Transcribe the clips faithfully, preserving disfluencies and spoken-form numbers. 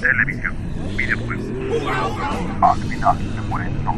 televisión, videojuegos. Al final se mueren todos.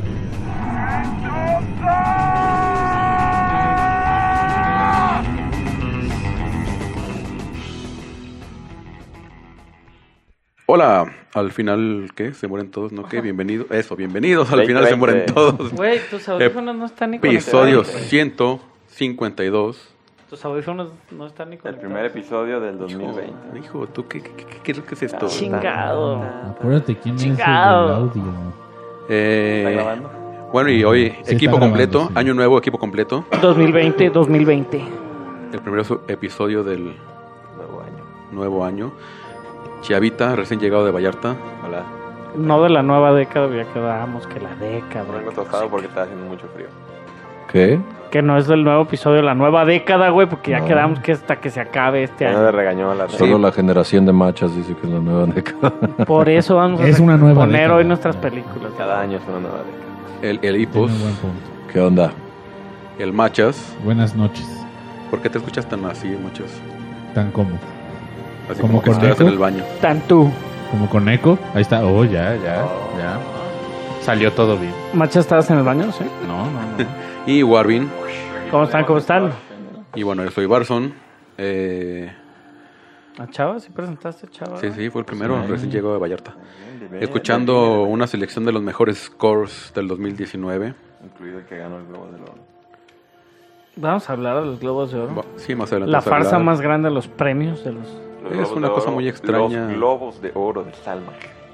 Hola, al final, ¿qué? ¿Se mueren todos? ¿No? ¿Qué? Bienvenido. Eso, bienvenidos. Al final se mueren todos. Güey, tus audífonos no están ni conectados. Episodio ciento cincuenta y dos. Tus audífonos no están ni El conectados. primer episodio del dos mil veinte. Hijo, hijo, ¿tú qué, qué, qué, qué, qué es esto? Chingado. Acuérdate quién Chingado. es el del audio. Eh, ¿Está grabando? Bueno, y hoy, Sí, equipo está completo, grabando, sí. año nuevo, equipo completo. dos mil veinte, dos mil veinte. El primer su- episodio del Nuevo año. nuevo año. Chavita, recién llegado de Vallarta. Hola. No de la nueva década, ya quedamos que la década. Vengo tostado porque está haciendo mucho frío. ¿Qué? Que no es del nuevo episodio de la nueva década, güey, porque ya No. quedamos que hasta que se acabe este Ya año. no le regañó a la Solo la generación de machas dice que es la nueva década. Por eso vamos a Es una nueva poner década. hoy nuestras películas. Cada año es una nueva década. El, el Tiene Hipos, un buen punto. ¿Qué onda? el Machas. Buenas noches. ¿Por qué te escuchas tan así, Machas? Tan como. Así ¿Como como que con estás eco? en el baño. Tantú. Como con eco. Ahí está. Oh, ya, ya, ya. Salió todo bien. Macha, ¿estabas en el baño? Sí. No, no, no. Y Warvin. ¿Cómo están? ¿Cómo están? Y bueno, yo soy Barson. Eh, ¿A Chava? ¿Sí presentaste a Chava? sí, sí, fue el primero. Sí. Recién llegó de Vallarta. Bien, bien, Escuchando bien, bien. una selección de los mejores scores del dos mil diecinueve. Incluido el que ganó el Globo de Oro. Vamos a hablar de los Globos de Oro. Bueno, sí, más adelante. La vamos a farsa hablar. más grande de los premios de los... Los Es Globos una de cosa Oro, muy extraña. Los Globos de Oro de Salma.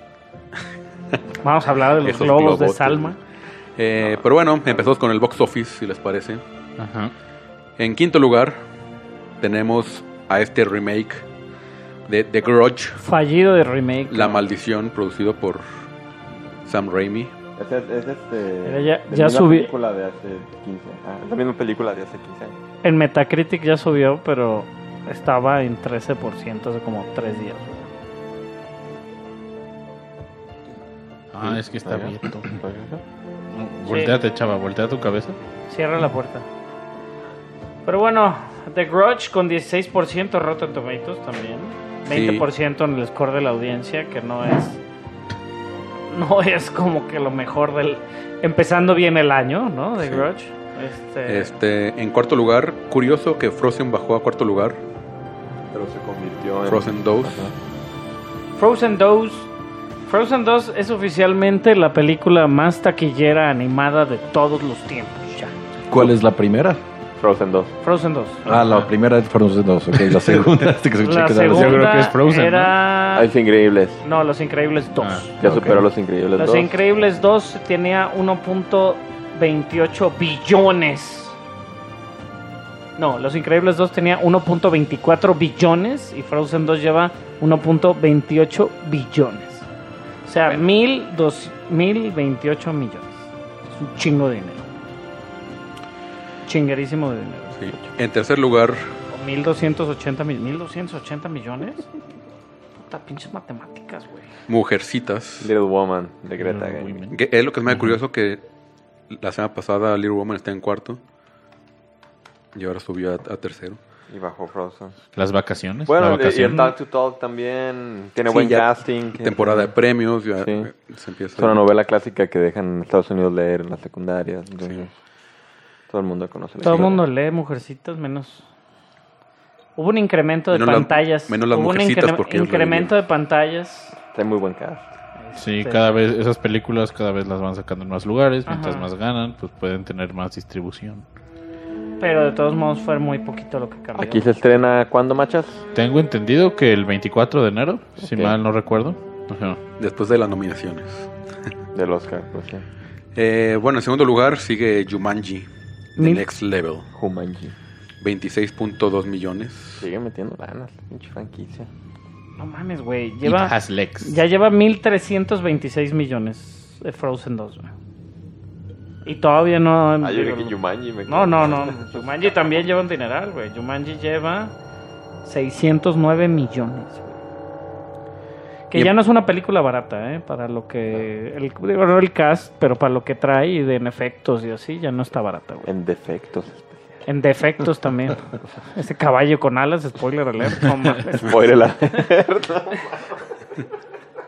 Vamos a hablar de los Esos Globos de globotes. Salma. Eh, pero bueno, empezamos con el box office, si les parece. Ajá. En quinto lugar, tenemos a este remake de The Grudge, Fallido de remake. La Maldición, producido por Sam Raimi. Es, es, es este, Mira, ya- de ya la misma subí- película de hace quince. Ah, es la misma película de hace quince años. En Metacritic ya subió, pero estaba en trece por ciento hace como tres días. Ah, es que está Oiga. abierto. Oiga. Volteate, chava. Voltea tu cabeza. Cierra la puerta. Pero bueno, The Grudge con dieciséis por ciento Rotten Tomatoes también. veinte por ciento en el score de la audiencia, que no es... No es como que lo mejor del... Empezando bien el año, ¿no? The Sí. Grudge. Este... Este, en cuarto lugar, curioso que Frozen bajó a cuarto lugar. Pero se convirtió en... Frozen dos. Ajá. Frozen dos. Frozen dos es oficialmente la película más taquillera animada de todos los tiempos. Ya. ¿Cuál es la primera? Frozen dos. Frozen dos. Ah, la primera es Frozen dos, ok. La segunda, este que escuché La que era segunda yo creo que es Frozen, era... Ah, es Increíbles. No, Los Increíbles dos. Ah. Ya Ok. superó Los Increíbles Los dos. Increíbles dos tenía uno punto veintiocho billones. No, Los Increíbles dos tenía uno punto veinticuatro billones y Frozen dos lleva uno punto veintiocho billones. O sea, mil, dos, mil veintiocho millones. Es un chingo de dinero. Chinguerísimo de dinero. Sí. En tercer lugar, mil doscientos ochenta millones. ¿mil doscientos ochenta millones? Puta, pinches matemáticas, güey. Mujercitas. Little Woman de Greta Little Gerwig. Women. Que es lo que es más curioso que la semana pasada Little Woman está en cuarto. Y ahora subió a, a tercero. Y bajó Frozen. Las vacaciones. Bueno, la y- y vacación. el Talk to Talk también tiene Sí, buen ya casting. Temporada de premios. Ya Sí. eh, se empieza. Es una novela clásica que dejan en Estados Unidos leer en las secundarias. Entonces, todo el mundo conoce la Todo el historia. mundo lee Mujercitas menos... Hubo un incremento de Menos la- pantallas. menos las Hubo un Mujercitas, incre- porque ellos lo incremento de pantallas. Está muy buen cast. Sí, Este, cada vez esas películas cada vez las van sacando en más lugares. Mientras Ajá. más ganan, pues pueden tener más distribución. Pero de todos modos fue muy poquito lo que cambió. Aquí se estrena ¿cuándo, machas? Tengo entendido que el veinticuatro de enero, si Ok. mal no recuerdo. Ajá. Después de las nominaciones. Del Oscar, pues sí. Eh, bueno, en segundo lugar sigue Jumanji, The Mil- Next Level. Jumanji. veintiséis punto dos millones. Sigue metiendo ganas, la pinche franquicia. No mames, güey. It Lleva, has legs. ya lleva mil trescientos veintiséis millones de Frozen dos, güey. Y todavía no... Ah, yo dije que Jumanji me No, no, no. Jumanji también lleva un dineral, güey. Jumanji lleva seiscientos nueve millones, güey. Que Y- ya no es una película barata, ¿eh? Para lo que... El, digo, no el cast, pero para lo que trae y de en efectos y así, ya no está barata, güey. En defectos especiales. En defectos también. Ese caballo con alas, spoiler alert. No mames. Spoiler alert.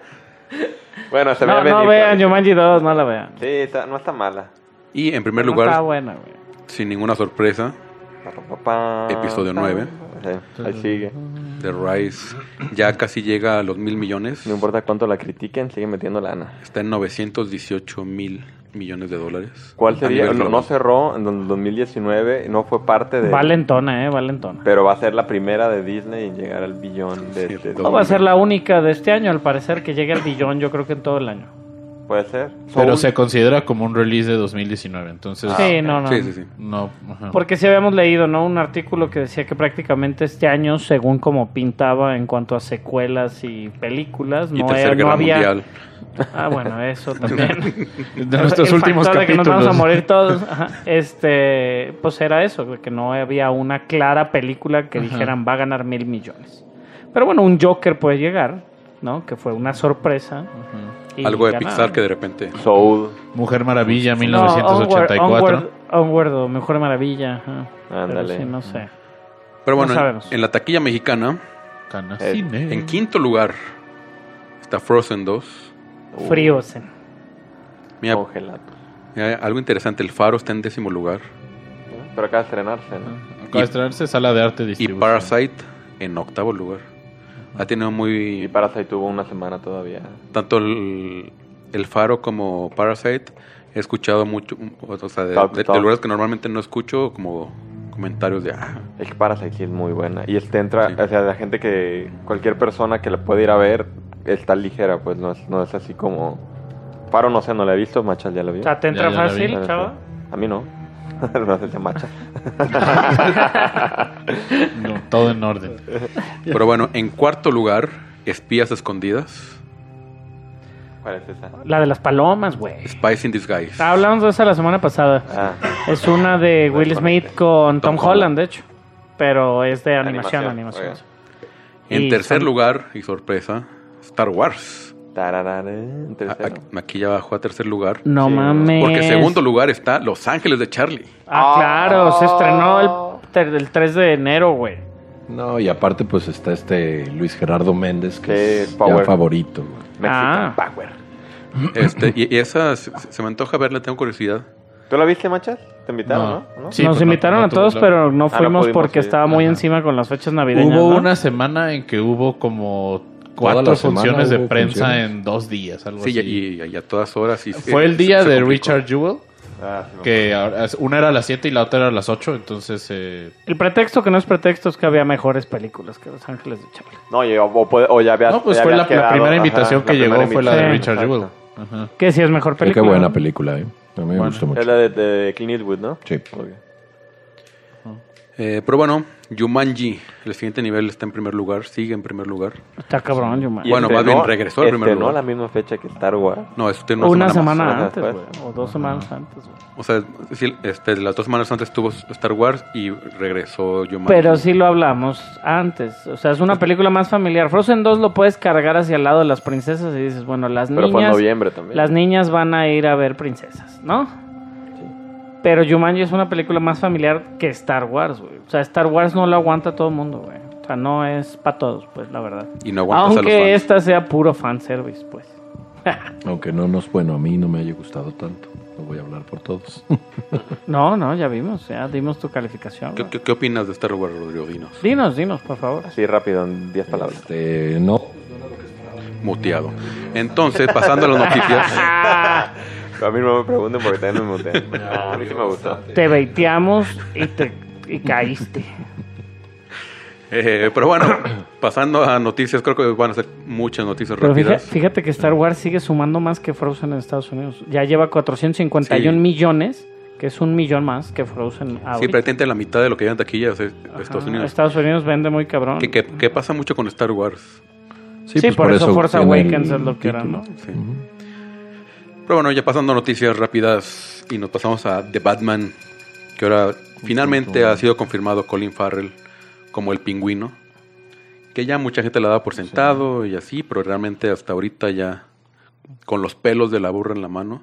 Bueno, se No, ve no venir, vean pero- Jumanji dos, no la vean. Sí, está- no está mala. Y en primer No lugar, está buena, güey. sin ninguna sorpresa, Pa, Episodio nueve. Sí, ahí sigue. The Rise ya casi llega a los mil millones. No importa cuánto la critiquen, sigue metiendo lana. Está en novecientos dieciocho mil millones de dólares. ¿Cuál A sería? nivel No, no global. cerró en el dos mil diecinueve, no fue parte de... Valentona, eh, Valentona. Pero va a ser la primera de Disney en llegar al billón de... Sí, de- todo. No va a ser la única de este año, al parecer, que llegue al billón, yo creo que en todo el año. Puede ser. Pero Soul. se considera como un release de dos mil diecinueve, entonces... sí, no, no. Sí, sí, sí. No, ajá. Porque sí habíamos leído, ¿no? Un artículo que decía que prácticamente este año, según como pintaba en cuanto a secuelas y películas, Y no, Tercera era- no Guerra había... Mundial. Ah, bueno, eso también. De nuestros El últimos factor de que nos capítulos. vamos a morir todos. Ajá. Este, pues era eso, de que no había una clara película que Ajá. dijeran va a ganar mil millones. Pero bueno, un Joker puede llegar, ¿no? Que fue una sorpresa. Ajá. y Algo de ganaron. Pixar que de repente... Soul. Mujer Maravilla, mil No, novecientos ochenta y Onward, cuatro. Onward, Onward o Mejor Maravilla. Ajá. Ándale. Pero sí, no sé. Pero bueno, No en, sabemos. en la taquilla mexicana, Cana Eh, Cine. en quinto lugar, está Frozen dos. Uh, Fríos. en- Mira, Congelado. mira, algo interesante, El Faro está en décimo lugar. Pero acaba de estrenarse, ¿no? Acaba de estrenarse Sala de Arte Y Distribución. Parasite en octavo lugar. Ha tenido Y muy... Parasite tuvo una semana todavía. Tanto el, el Faro como Parasite he escuchado mucho, o sea, de, Talk, de- de talk. lugares que normalmente no escucho, como comentarios de... Ah, Es que Parasite sí es muy buena. Y este entra, Sí. o sea, la gente que, cualquier persona que la puede ir a ver, está ligera, pues no es, no es así como... Paro, no sé, no la he visto, Machas ya la vio. O sea, ¿te entra Ya, ya la fácil, vi. chava? A mí no. No sé si Macha. No, todo en orden. pero bueno, en cuarto lugar, Espías Escondidas, ¿Cuál es esa? La de las palomas, güey. Spies in Disguise. Ah, hablamos de esa la semana pasada. Ah, Es una de Will Smith con Tom, Tom Holland, Holland. de hecho. Pero es de animación, Animación, animación. En Y tercer son- lugar, y sorpresa, Star Wars. tararara, en A- tercero. a- Aquí ya bajó a tercer lugar. No Sí, mames. Porque en segundo lugar está Los Ángeles de Charlie. Ah, claro, se estrenó el, ter- el tres de enero, güey. No, y aparte pues está este Luis Gerardo Méndez, que Sí, es Power. ya favorito. güey. Mexican Ah. Power. Este, y, y esa se, se me antoja verla, tengo curiosidad. ¿Tú la viste, Machas? ¿Te invitaron, No. no? ¿No? Sí, Nos pero no- invitaron no a todos, tuvo la- pero no Ah, no fuimos pudimos porque ir. estaba muy Ajá. encima con las fechas navideñas. Hubo ¿no? una semana en que hubo como Toda cuatro la semana funciones de hubo prensa funciones. en dos días, algo Sí, así. y, y a todas horas. Y, Fue eh, el día se de complicó. Richard Jewell, Ah, sí, me que ahora- una era a las siete y la otra era a las ocho, entonces... eh, El pretexto que no es pretexto es que había mejores películas que Los Ángeles de Charlie. No, y- o, o puede- o ya había No, pues ya fue había la, la quedado, primera ajá, invitación la que llegó primera fue la de invitación. Richard Exacto. Jewell. Ajá. Que sí es mejor Qué película. buena ¿no? película, ¿eh? A mí me Bueno. gustó mucho. Es la de, de Clint Eastwood, ¿no? Sí. Ok. Eh, pero bueno, Jumanji, el siguiente nivel está en primer lugar, sigue en primer lugar. Está cabrón, yo Y Bueno, estrenó- más bien regresó al primer estrenó lugar. la misma fecha que Star Wars. No, es usted Una, una, semana, más. Ajá, antes, pues. güey. O dos semanas antes, güey. O sea, sí, este, las dos semanas antes estuvo Star Wars y regresó Jumanji. Pero sí lo hablamos antes. O sea, es una película más familiar. Frozen dos lo puedes cargar hacia el lado de las princesas y dices, bueno, las Pero fue en niñas... noviembre también. Las niñas van a ir a ver princesas, ¿no? Pero Jumanji es una película más familiar que Star Wars, güey. O sea, Star Wars no lo aguanta todo el mundo, güey. O sea, no es para todos, pues, la verdad. Y no aguantas a los Aunque fans. esta sea puro fanservice, pues. Aunque no nos, bueno, a mí no me haya gustado tanto. No voy a hablar por todos. No, no, ya vimos, ya dimos tu calificación. ¿Qué, güey. qué, qué opinas de Star Wars, Rodrigo? Dinos. Dinos, dinos, por favor. Así rápido, en diez palabras. Este, no. Muteado. Entonces, pasando a las noticias. A mí no me pregunten porque también me mutean. A mí sí me gustó. Te baiteamos y te y caíste. Eh, pero bueno, pasando a noticias, creo que van a ser muchas noticias Pero fíjate, rápidas. fíjate que Star Wars sigue sumando más que Frozen en Estados Unidos. Ya lleva cuatrocientos cincuenta y uno Sí. millones, que es un millón más que Frozen ahorita. Sí, prácticamente la mitad de lo que llevan taquilla es Ajá, Estados Unidos. Estados Unidos vende muy cabrón. Que, que, que pasa mucho con Star Wars. Sí, por eso Force tiene Awakens el es lo que era, título. ¿no? Sí. Pero bueno, ya pasando a noticias rápidas y nos pasamos a The Batman, que ahora finalmente ha sido confirmado Colin Farrell como el Pingüino, que ya mucha gente la daba por sentado y así, pero realmente hasta ahorita ya con los pelos de la burra en la mano.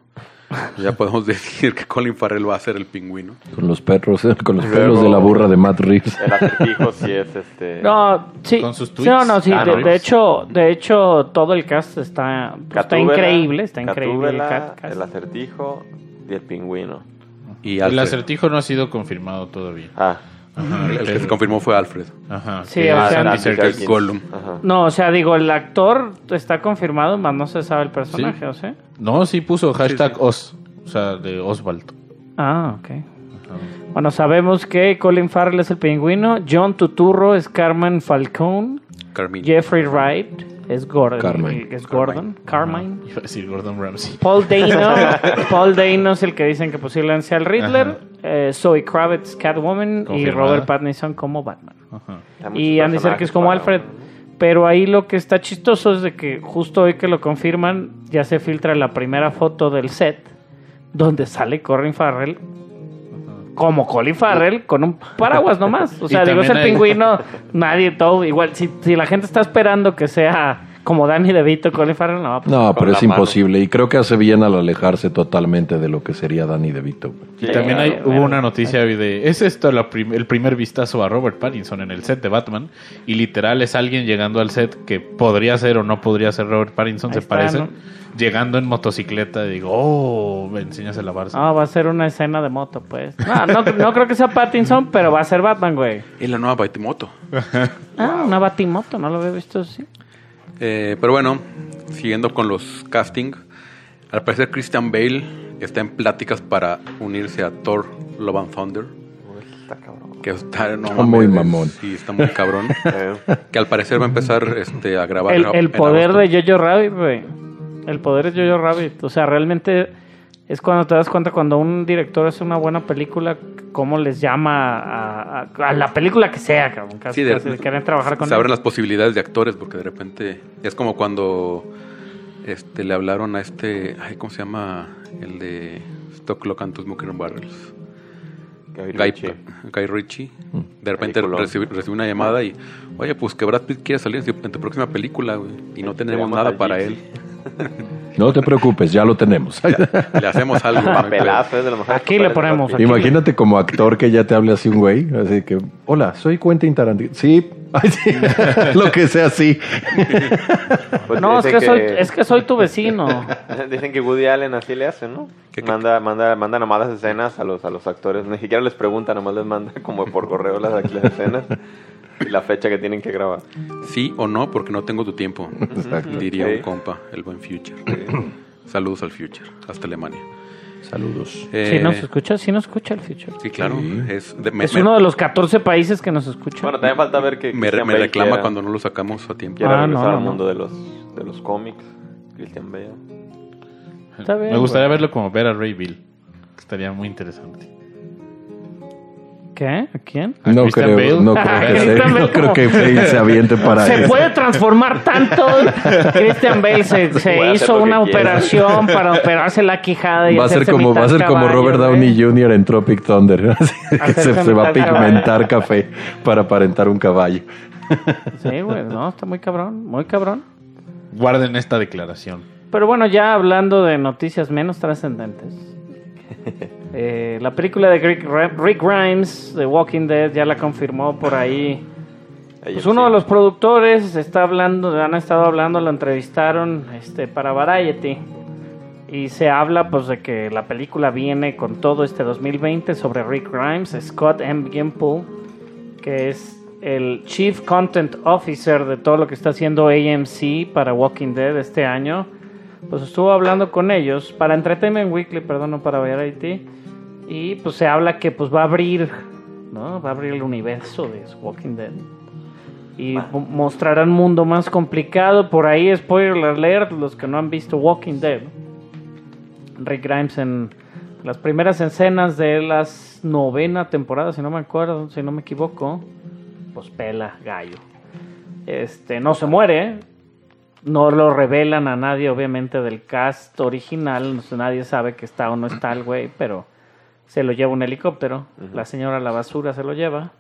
Ya podemos decir que Colin Farrell va a ser el pingüino. Con los perros, eh, con los Luego- pelos de la burra de Matt Reeves. El acertijo sí es este... No, sí. Con sus Sí, tweets. no, no, sí. Ah, de, no. de hecho, de hecho, todo el cast está, está Gatúbela, increíble. Está increíble el Gatúbela, ca- cast. el acertijo y el pingüino. Y El Alfred. acertijo no ha sido confirmado todavía. Ah, Ajá, El que pero- se confirmó fue Alfred. Ajá. Sí, que o es sea- Andy Andy Serkis. Serkis. Gollum. ajá. No, o sea, digo, el actor está confirmado, más no se sabe el personaje, Sí. ¿o sea? No, sí puso hashtag sí. Os. O sea, de Oswald. Ah, ok. Bueno, sabemos que Colin Farrell es el pingüino, John Turturro es Carmen Falcone, Carmine. Jeffrey Wright es Gordon. Carmine. Es Gordon. Carmine. Iba a decir Gordon Ramsay. Paul Dano. Paul Dano es el que dicen que posiblemente sea el Riddler. Ajá. Eh, Zoe Kravitz, Catwoman. Y Confirmada. Robert Pattinson como Batman. Ajá. Hay muchos Y Andy personajes Serkis como para- Alfred. Pero ahí lo que está chistoso es de que justo hoy que lo confirman, ya se filtra la primera foto del set donde sale Colin Farrell como Colin Farrell con un paraguas nomás. O sea, Y digo, es el también hay- pingüino, nadie, todo. Igual, si, si la gente está esperando que sea como Danny DeVito, Colin Farrell, no. Pues, No, Con pero la es mano. imposible. Y creo que hace bien al alejarse totalmente de lo que sería Danny DeVito. güey. Y Sí, también hay, claro, hubo claro. una noticia de... ¿Es esto la prim- el primer vistazo a Robert Pattinson en el set de Batman? Y literal es alguien llegando al set que podría ser o no podría ser Robert Pattinson, Ahí se está, parecen. ¿no? Llegando en motocicleta y digo, oh, me enseñas a lavarse. No, va a ser una escena de moto, pues. No, no, no creo que sea Pattinson, pero va a ser Batman, güey. Y la nueva Batimoto. Ah, una batimoto, no lo había visto así. Eh, pero bueno, siguiendo con los castings, al parecer Christian Bale está en pláticas para unirse a Thor Love and Thunder. Uy, está cabrón. Que está, no Está muy mames, mamón. Sí, está muy cabrón. Eh, Que al parecer va a empezar este, a grabar. El, en el poder agosto. de Jojo Rabbit, güey. El poder de Jojo Rabbit. O sea, realmente es cuando te das cuenta cuando un director hace una buena película, cómo les llama a, a- a la película que sea, cabrón. Casi, Sí, de- casi, de quieren trabajar con se abren él. las posibilidades de actores porque de repente es como cuando este le hablaron a este, ay, ¿cómo se llama? El de Stock Lock and Two Smoking Barrels. Guy Guy, Ritchie. Guy Ritchie. De repente Peliculón. recibe, recibe una llamada y, oye, pues que Brad Pitt quiere salir en tu próxima película, güey, y no tenemos llama nada al para Gypsy. él. No te preocupes, ya lo tenemos. Le hacemos algo. ¿no? Papelazo, es de lo mejor. Aquí le ponemos, aquí. Imagínate como actor que ya te hable así un güey. Así que, hola, soy Quentin Tarantino. Sí, ay, sí. Lo que sea, sí. Pues No, es dicen que, soy, es que soy tu vecino. Dicen que Woody Allen así le hace, ¿no? ¿Qué- qué? Manda, manda, manda nomás las escenas a los, a los actores. Ni siquiera les pregunta, nomás les manda como por correo las, las escenas y la fecha que tienen que grabar. Sí o no, porque no tengo tu tiempo. Exacto. Diría Sí. un compa, el buen Future. Saludos al Future, hasta Alemania. Saludos. Eh, ¿Sí nos escucha? Sí nos escucha el Future. Sí, claro. Es, de- me, Es me- uno de los catorce países que nos escuchan. Bueno, también falta ver que me- Christian me Bale reclama quiera- cuando no lo sacamos a tiempo. quiera Ah, regresar no, no, al no. mundo de los, de los cómics. Christian Bale. Está bien, Me gustaría güey. verlo como ver a Ray Bill. Estaría muy interesante. ¿Qué? ¿A quién? ¿A No Christian creo, Bale? no creo que, Christian se, Bale no creo como- que Bale se aviente para Se eso. puede transformar tanto. Christian Bale se, se Puede hacer hizo lo una que quiera. operación para operarse la quijada y Va a ser hacerse como, va a mitad ser como caballo, Robert güey. Downey junior en Tropic Thunder. Así que se, Hacerse se va a mitad pigmentar café para aparentar un caballo. Sí, güey, no, está muy cabrón, muy cabrón. Guarden esta declaración. Pero bueno, ya hablando de noticias menos trascendentes. eh, la película de Rick, Rick Grimes, de Walking Dead, ya la confirmó por ahí. Pues Ellos uno sí. de los productores está hablando, han estado hablando, lo entrevistaron este, para Variety. Y se habla pues de que la película viene con todo este dos mil veinte sobre Rick Grimes, Scott M. Gimple, que es el Chief Content Officer de todo lo que está haciendo A M C para Walking Dead este año. Pues estuvo hablando con ellos para Entertainment Weekly, perdón, no para Variety. Y pues se habla que pues va a abrir, ¿no? Va a abrir el universo de Walking Dead. Y mo- mostrarán un mundo más complicado. Por ahí, spoiler alert, los que no han visto Walking Dead. Rick Grimes en las primeras escenas de las novena temporada, si no me acuerdo, si no me equivoco, pues pela gallo. Este, no se muere, no lo revelan a nadie, obviamente, del cast original. No sé, nadie sabe que está o no está el güey, pero se lo lleva un helicóptero. La señora a la basura se lo lleva.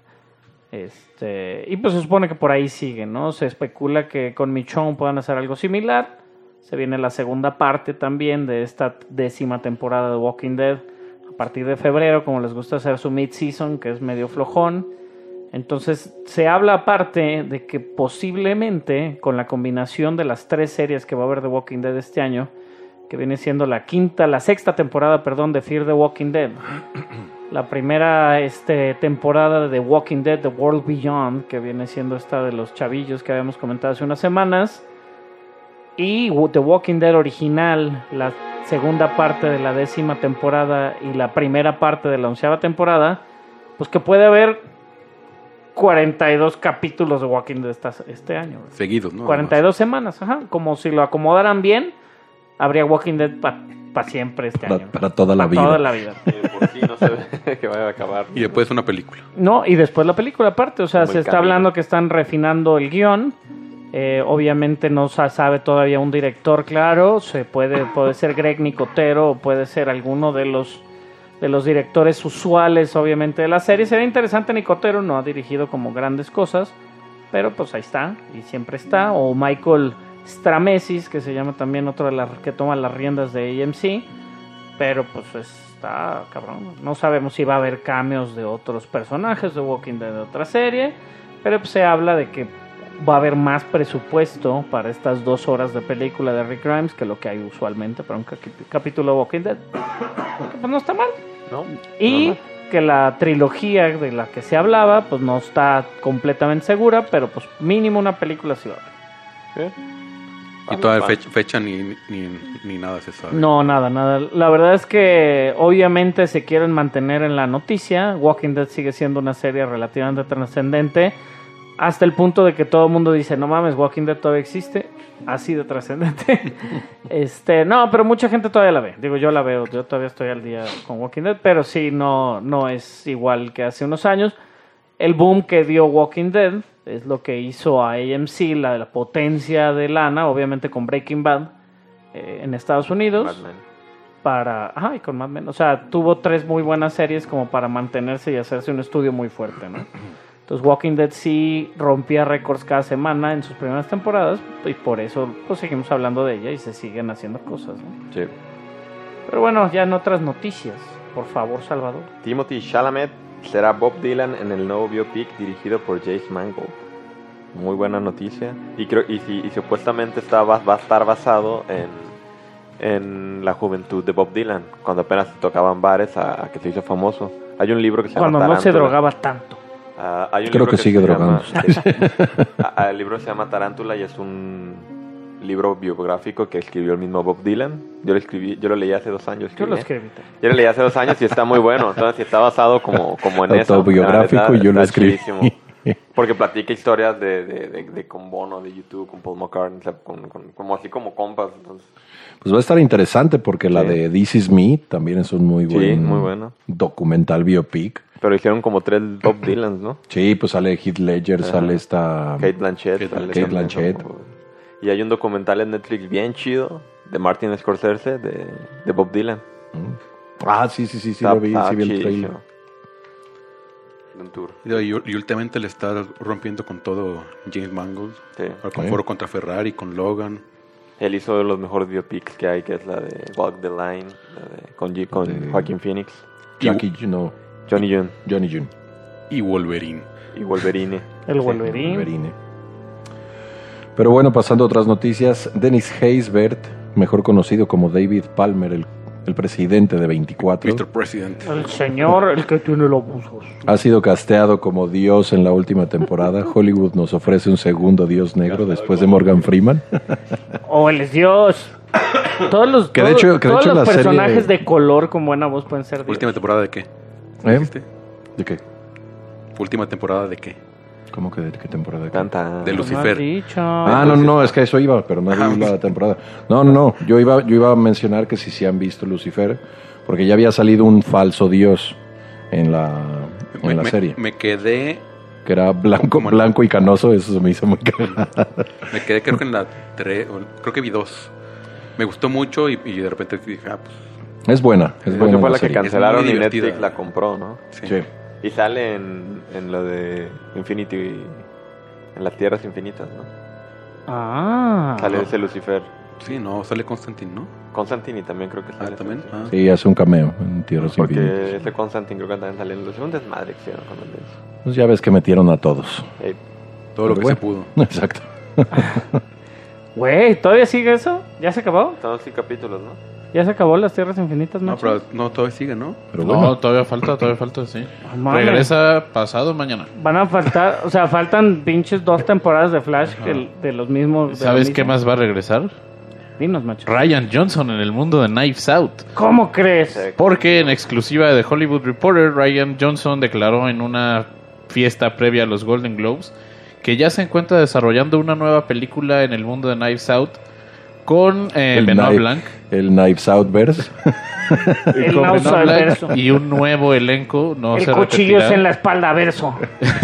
Este, y pues se supone que por ahí sigue, ¿no? Se especula que con Michonne puedan hacer algo similar. Se viene la segunda parte también de esta décima temporada de Walking Dead a partir de febrero, como les gusta hacer su mid-season, que es medio flojón. Entonces se habla aparte de que posiblemente con la combinación de las tres series que va a haber de Walking Dead este año, que viene siendo la quinta, la sexta temporada, perdón, de Fear the Walking Dead, la primera este, temporada de The Walking Dead, The World Beyond, que viene siendo esta de los chavillos que habíamos comentado hace unas semanas, y The Walking Dead original, la segunda parte de la décima temporada y la primera parte de la onceava temporada, pues que puede haber cuarenta y dos capítulos de Walking Dead esta, este año. Seguidos, ¿no? cuarenta y dos semanas, ajá. Como si lo acomodaran bien, habría Walking Dead para pa siempre este Para, año. para toda la Pa' vida. toda la vida. Y de por sí no se ve que vaya a acabar. Y después una película. No, y después la película aparte, o sea, Como se el está camino. hablando que están refinando el guión. Eh, obviamente no se sabe todavía un director claro, se puede, puede ser Greg Nicotero o puede ser alguno de los de los directores usuales, obviamente, de la serie. Sería interesante. Nicotero no ha dirigido como grandes cosas, pero pues ahí está, y siempre está. O Michael Stramesis, que se llama también otro de las que toma las riendas de A M C, pero pues está cabrón. No sabemos si va a haber cameos de otros personajes de Walking Dead de otra serie, pero pues se habla de que va a haber más presupuesto para estas dos horas de película de Rick Grimes que lo que hay usualmente para un capi- capítulo de Walking Dead. Pues no está mal. ¿No? Y No, no. que la trilogía de la que se hablaba, pues no está completamente segura, pero pues mínimo una película sí va a haber. ¿Sí? Y Vamos, toda vamos. fecha, fecha ni, ni, ni nada se sabe. No, nada, nada. La verdad es que obviamente se quieren mantener en la noticia. Walking Dead sigue siendo una serie relativamente trascendente, hasta el punto de que todo el mundo dice, no mames, Walking Dead todavía existe. Así de trascendente. este, no, pero mucha gente todavía la ve. Digo, yo la veo, yo todavía estoy al día con Walking Dead, pero sí, no, no es igual que hace unos años. El boom que dio Walking Dead es lo que hizo a A M C, la, la potencia de lana, obviamente con Breaking Bad eh, en Estados Unidos. Mad Men. Para, ajá, y con Mad Men. O sea, tuvo tres muy buenas series como para mantenerse y hacerse un estudio muy fuerte, ¿no? Entonces Walking Dead sí rompía récords cada semana en sus primeras temporadas y por eso pues seguimos hablando de ella y se siguen haciendo cosas, ¿no? Sí. Pero bueno, ya en otras noticias, por favor, Salvador. Timothy Chalamet será Bob Dylan en el nuevo biopic dirigido por James Mangold. Muy buena noticia. Y creo y, si- y supuestamente está, va, va a estar basado en, en la juventud de Bob Dylan, cuando apenas tocaban bares a, a que se hizo famoso. Hay un libro que se Cuando llama no se Tarántula. drogaba tanto. Ah, hay un Creo libro que sigue se drogándose. llama- Ah, ah, el libro se llama Tarántula y es un libro biográfico que escribió el mismo Bob Dylan. Yo lo escribí, yo lo leí hace dos años. Yo lo escribí. escribí. Yo lo leí hace dos años y está muy bueno. Entonces, si está basado como, como en eso. Autobiográfico, la neta, y yo lo está escribí. chidísimo. Porque platica historias de, de, de, de con Bono, de YouTube, con Paul McCartney, o sea, con, con- como así como compas. Entonces, Pues va a estar interesante porque la Sí. de This Is Me también es un muy Sí, buen muy bueno. documental biopic. pero hicieron como tres Bob Dylans, ¿no? Sí, pues sale Heath Ledger, Ajá. sale esta... Kate Blanchett. Kate- sale Kate también, Blanchett. como- Y hay un documental en Netflix bien chido de Martin Scorsese de, de Bob Dylan. Ah, sí, sí, sí, sí, Está- lo vi, está sí vi el chidísimo. trailer. De un tour. Y, y- y últimamente le está rompiendo con todo James Mangold. Sí. Con Sí. Foro contra Ferrari, con Logan. Él hizo de los mejores biopics que hay, que es la de Walk the Line, la de- con, G- con De- Joaquin Phoenix, Jackie, no, Johnny June Johnny June. Y Wolverine. y Wolverine. El Wolverine. Wolverine. Pero bueno, pasando a otras noticias, Dennis Haysbert, mejor conocido como David Palmer, el, el presidente de veinticuatro, mister President. El señor, el que tiene los buzos. ha sido casteado como Dios en la última temporada. Hollywood nos ofrece un segundo Dios negro después de Morgan Freeman. O él es Dios. Todos los, Que de todos- hecho- que de todos hecho los la personajes serie- de color con buena voz pueden ser Dios. ¿Última temporada de qué? ¿Eh? ¿Dijiste? ¿De qué? ¿Última temporada de qué? ¿Cómo que de qué temporada? Canta. De Pues no has Lucifer. dicho. Ah, no, no, es que a eso iba, pero no vi la temporada. No, no, no, yo iba, yo iba a mencionar que sí, sí han visto Lucifer, porque ya había salido un falso Dios en la, en Me, la me- serie, me quedé, que era blanco, Como no. blanco y canoso, eso se me hizo muy cagado. me quedé creo que en la tres, creo que vi dos. Me gustó mucho y, y de repente dije, ah, pues Es buena, es Porque buena. fue la la que serie. cancelaron Es muy y divertida. Netflix la compró, ¿no? sí. Sí. Y sale en, en lo de Infinity, en las tierras infinitas, ¿no? Ah. Sale ese Lucifer. Sí, no, sale Constantine, ¿no? Constantine también creo que Ah, sale. también. Ah. Sí, hace un cameo en Tierras Porque Infinitas. ese Constantine creo que también sale en los un desmadre que hicieron con el de eso. Pues ya ves que metieron a todos. Eh, Todo lo que Pero se pudo. Exacto. Güey, ¿todavía sigue eso? ¿Ya se acabó? son sí capítulos, ¿no? ¿Ya se acabó las Tierras Infinitas, No, macho? pero no, todavía sigue, ¿no? Pero No, bueno, todavía falta, todavía falta, sí. No mames. Regresa pasado mañana. Van a faltar, o sea, faltan pinches dos temporadas de Flash que el- de los mismos. de ¿Sabes lo qué mismo. más va a regresar? Dinos, macho. Ryan Johnson en el mundo de Knives Out. ¿Cómo crees? Sí. Porque en exclusiva de Hollywood Reporter, Ryan Johnson declaró en una fiesta previa a los Golden Globes que ya se encuentra desarrollando una nueva película en el mundo de Knives Out con eh, el, Benoit Knife- Blanc. el Knives Out verse. El con mouse Benoit Blanc verso. y un nuevo elenco. No El se cuchillo es repetirá. en la espalda verso.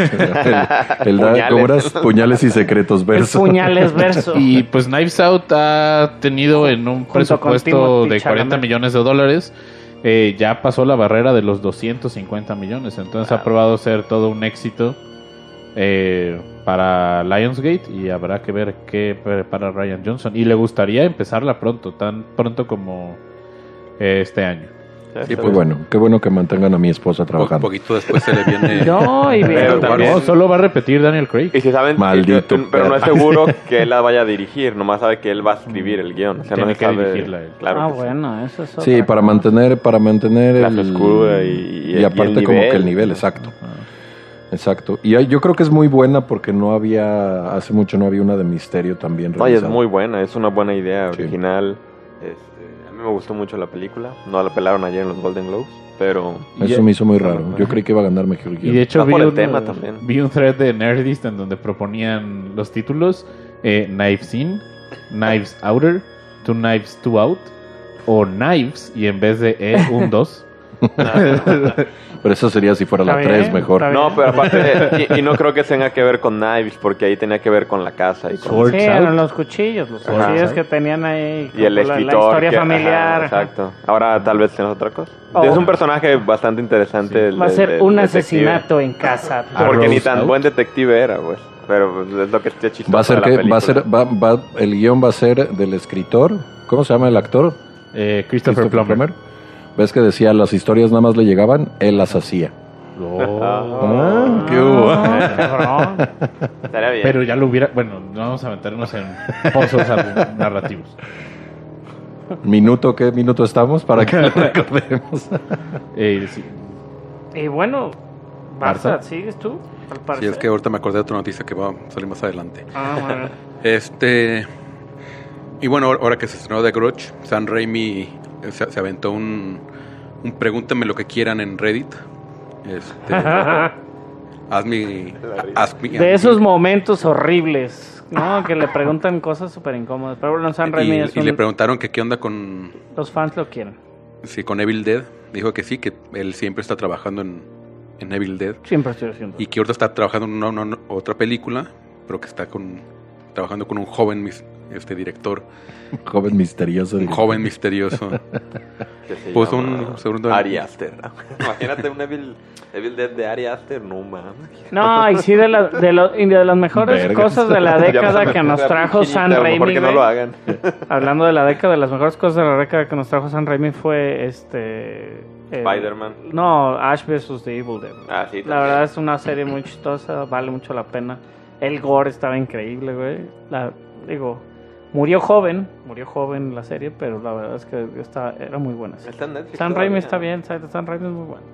el, el da- Puñales. ¿cómo eras? Puñales y secretos El verso. puñal es verso. Y pues Knives Out ha tenido en un con presupuesto Timothée de cuarenta Chalamet. millones de dólares, eh, ya pasó la barrera de los doscientos cincuenta millones. Entonces ha probado ser todo un éxito eh, para Lionsgate y habrá que ver qué prepara Ryan Johnson. Y le gustaría empezarla pronto, tan pronto como eh, este año. Sí, Qué bueno, qué bueno que mantengan a mi esposa Un trabajando. poquito después se le viene. No, y Pero bien. también- No, solo va a repetir Daniel Craig. Y si saben, Maldito y- pero no es perro. seguro que él la vaya a dirigir, nomás sabe que él va a escribir el guión. O sea, Tiene no se que sabe- dirigirla él. Claro Ah, que sí. bueno, eso es Sí, otra para cosa. mantener, para mantener La el frescura y- y- y y aparte el como nivel. que el nivel, exacto. Exacto. Y hay- yo creo que es muy buena porque no había, hace mucho no había una de misterio también No, y es realizada. muy buena, es una buena idea Sí. original. Este, a mí me gustó mucho la película. No la pelaron ayer en los Golden Globes, pero Eso me hizo muy raro. Yo creí que iba a ganar mejor Y guión. de hecho Va vi por el un, tema eh, también. vi un thread de Nerdist en donde proponían los títulos eh, Knives In, Knives Outer, Two Knives Two Out o Knives y en vez de E un dos. Pero eso sería si fuera la Está tres bien, mejor. está no, pero aparte, y, y no creo que tenga que ver con Knives, porque ahí tenía que ver con la casa y con Sword. Sí, Out. eran los cuchillos, los Ajá. cuchillos que tenían ahí. y el como la- escritor. La historia que- familiar. ajá, ajá. exacto. Ahora tal vez tenga otra cosa. Oh. Es un personaje bastante interesante. el- Va a el- ser el un detective. asesinato en casa. Porque ni Rose tan Out. buen detective era, pues. Pero pues, es lo que está chistoso. Va a ser de la que va a ser película. va, va- el guión va a ser del escritor. ¿Cómo se llama el actor? Eh, Christopher, Plummer. ¿Ves que decía las historias nada más le llegaban? Él las hacía. Oh. Ah, ¿qué hubo? Ah, cabrón. Estaría bien. Pero ya lo hubiera. Bueno, no vamos a meternos en pozos narrativos. ¿Minuto? ¿Qué minuto estamos? Para que lo recordemos. Eh, sí. Y bueno, Barça, Barça. ¿sigues tú? Al Sí, parecer. es que ahorita me acordé de otra noticia que va a salir más adelante. Ah, bueno. Este. Y bueno, ahora que se estrenó The Grudge, Sam Raimi se, se aventó un, un pregúntame lo que quieran en Reddit. Este, ask me, ask me- De esos momentos horribles, ¿no? Que le preguntan cosas súper incómodas. Pero bueno, Sam Raimi y, es y un- le preguntaron que qué onda con, Los fans lo quieren. sí, con Evil Dead. Dijo que sí, que él siempre está trabajando en, en Evil Dead. Siempre estoy haciendo. Y que ahorita está trabajando en una, una- otra película, pero que está con trabajando con un joven mis- este director, Joven misterioso. un joven misterioso. Que se Pues llama un segundo- Ari Aster. Imagínate un Evil, Evil Dead de Ari Aster, no mames. No, y sí, de, la- de, lo- y de las mejores Vergas. cosas de la década que nos trajo Sam Raimi. ¿Por qué no güey. lo hagan? Hablando de la década, de las mejores cosas de la década que nos trajo Sam Raimi fue este. el- Spider-Man. No, Ash versus The Evil Dead. Ah, sí, La también. verdad es una serie muy chistosa, vale mucho la pena. El gore estaba increíble, güey. La, digo, murió joven, murió joven la serie, pero la verdad es que está, era muy buena. Está en Netflix Sam todavía. Raimi está bien, Sam Raimi es muy bueno.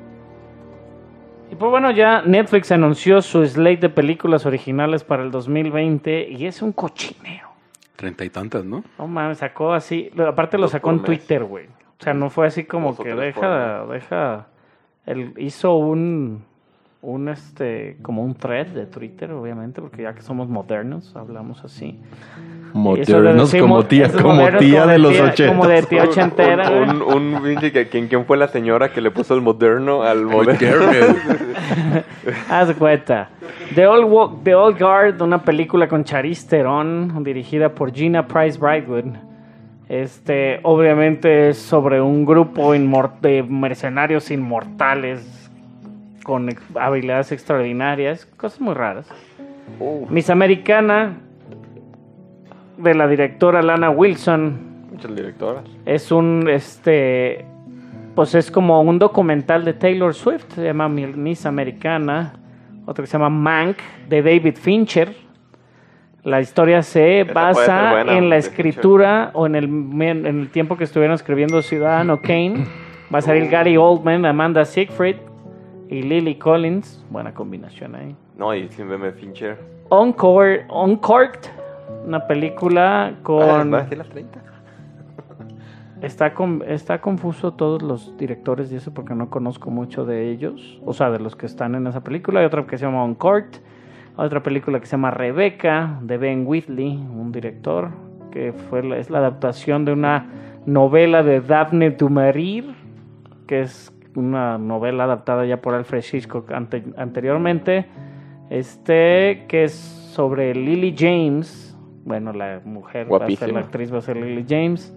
Y pues bueno, ya Netflix anunció su slate de películas originales para el dos mil veinte y es un cochinero. Treinta y tantas, ¿no? No mames, sacó así, lo- aparte lo Dos sacó por en mes. Twitter, güey. O sea, no fue así como Dos o que tres deja, deja, él hizo un, un este, como un thread de Twitter, obviamente, porque ya que somos modernos, hablamos así. Y eso le Modernos decimos- como tía, esos como modernos tía de los tía- ochenta. Como de tía ochentera, güey. Un, un, un pinche que ¿quién, quién fue la señora que le puso el moderno al moderno? Moderno. Haz de cuenta. The Old, Wa- The Old Guard, una película con Charlize Theron, dirigida por Gina Price Brightwood. Este, obviamente es sobre un grupo inmor- de mercenarios inmortales con ex- habilidades extraordinarias, cosas muy raras. Miss Americana, de la directora Lana Wilson. Muchas directoras. Es un, este, pues es como un documental de Taylor Swift, se llama Miss Americana. Otro que se llama Mank, de David Fincher. La historia se Esa puede basa ser buena, en la de escritura o en el, en el tiempo que estuvieron escribiendo Ciudadano Kane. Va a salir Gary Oldman, Amanda Seyfried y Lily Collins. Buena combinación ahí. No, y sin verme Fincher. Encore, Uncorked, una película con... ¿Va a decir las treinta? Está, con, está confuso todos los directores y eso porque no conozco mucho de ellos, o sea, de los que están en esa película. Hay otra que se llama Uncorked, otra película que se llama Rebecca, de Ben Wheatley, un director, que fue la, es la adaptación de una novela de Daphne du Maurier, que es una novela adaptada ya por Alfred Hitchcock ante, anteriormente, este, que es sobre Lily James. Bueno, la mujer va a ser Guapísima. la actriz, va a ser Lily James.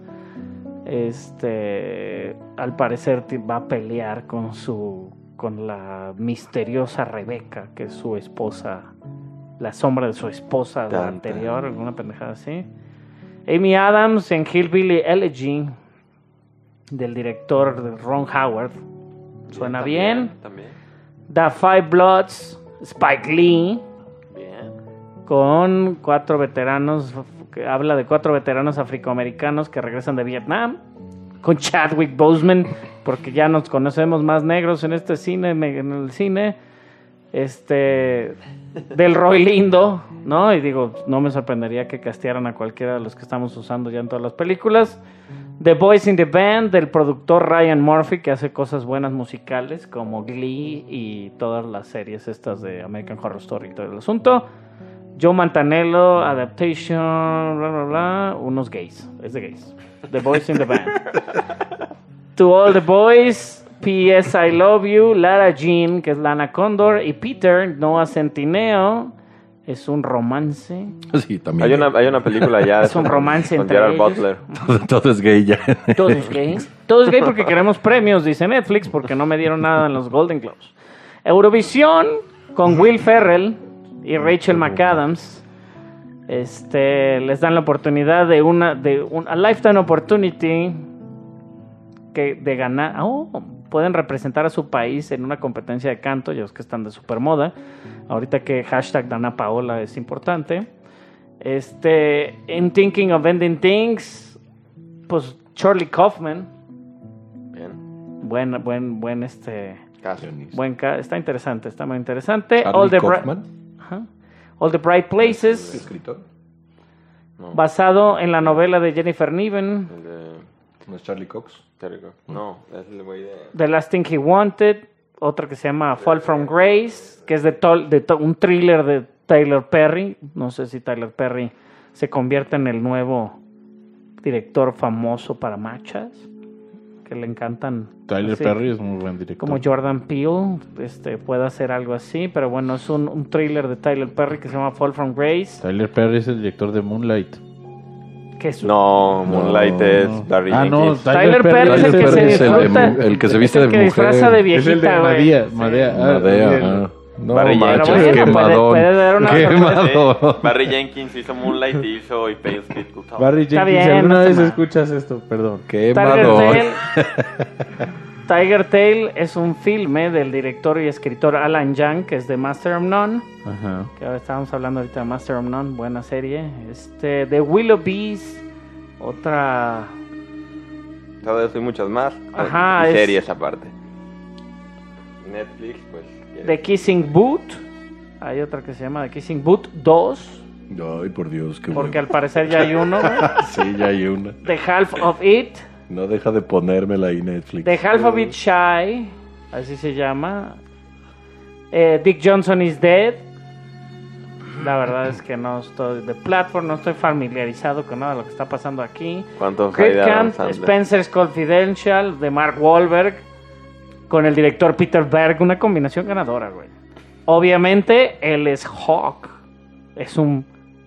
Este, al parecer ti- va a pelear con su, con la misteriosa Rebecca, que es su esposa, la sombra de su esposa la Tan, anterior, tan. alguna pendejada así. Amy Adams en Hillbilly Elegy, del director de Ron Howard. Suena bien. También. The Five Bloods, Spike Lee, Bien. con cuatro veteranos, que habla de cuatro veteranos afroamericanos que regresan de Vietnam, con Chadwick Boseman, porque ya nos conocemos más negros en este cine, en el cine, este, del Roy Lindo, ¿no? Y digo, no me sorprendería que castearan a cualquiera de los que estamos usando ya en todas las películas. The Boys in the Band, del productor Ryan Murphy, que hace cosas buenas musicales como Glee y todas las series estas de American Horror Story y todo el asunto. Joe Manganiello, Adaptation, bla, bla, bla, unos gays, es de gays. The Boys in the Band. To All the Boys, P S I Love You, Lara Jean, que es Lana Condor, y Peter, Noah Centineo, es un romance. Sí, también. Hay una, hay una película ya. Es un romance con entre Gerard ellos. Butler. Todo, todo es gay ya. Todo es gay. Todo es gay porque queremos premios, dice Netflix, porque no me dieron nada en los Golden Globes. Eurovisión con Will Ferrell y Rachel McAdams. Este, les dan la oportunidad de una, de un, a lifetime opportunity que de ganar. Oh, pueden representar a su país en una competencia de canto, ya los que están de super moda. Ahorita que hashtag Dana Paola es importante. Este, in Thinking of Ending Things, pues Charlie Kaufman, Bien. buen, buen, buen, este, Caso. buen, ca- está interesante, está muy interesante. Charlie All the, Bri- Kaufman, Ajá. All the Bright Places, escritor. No. basado en la novela de Jennifer Niven, El de... No es Charlie Cox. Jericho. No, es el güey de... The Last Thing He Wanted, otra que se llama Fall from Grace, que es de, tol- de to- un thriller de Tyler Perry. No sé si Tyler Perry se convierte en el nuevo director famoso para machas, que le encantan. Tyler así, Perry es muy buen director. como Jordan Peele, este, puede hacer algo así, pero bueno, es un, un thriller de Tyler Perry que se llama Fall from Grace, Tyler Perry es el director de Moonlight. que es No, Moonlight No. es Barry Ah, no, Jenkins. Tyler Perry es el Tyler que se Perry es el de disfruta, mu- el que se es viste el de que mujer. disfraza de Es el de viejita, güey. Madea. Madea. Ah, Madea, el- ajá. No, Barry manches, Jenkins. qué Pero bueno, puede- madón. puede dar una Qué sorpresa. madón. Barry Jenkins hizo Moonlight y hizo y Pale Street Good Barry Está Jenkins, si bien, alguna no vez está mal. escuchas esto, perdón. Qué Tiger madón. Tail, Tiger Tail es un filme del director y escritor Alan Young, que es de Master of None, Ajá. que ahora estábamos hablando ahorita de Master of None, buena serie. Este, The Willoughbys, otra... Todo eso y muchas más. Ajá, y es- series aparte. Netflix, pues... quiere- The Kissing Booth, hay otra que se llama The Kissing Booth dos, Ay, por Dios, qué porque al bueno. parecer ya hay uno, güey. Sí, ya hay una. The Half of It, No deja de ponérmela ahí Netflix. The Half of It Shy, así se llama. Eh, Dick Johnson is Dead. La verdad es que no estoy de platform, no estoy familiarizado con nada de lo que está pasando aquí. ¿Cuántos hay Great de Adam Camp, Sandler? Spencer's Confidential, de Mark Wahlberg, con el director Peter Berg, una combinación ganadora, güey. Obviamente, él es Hawk, es un,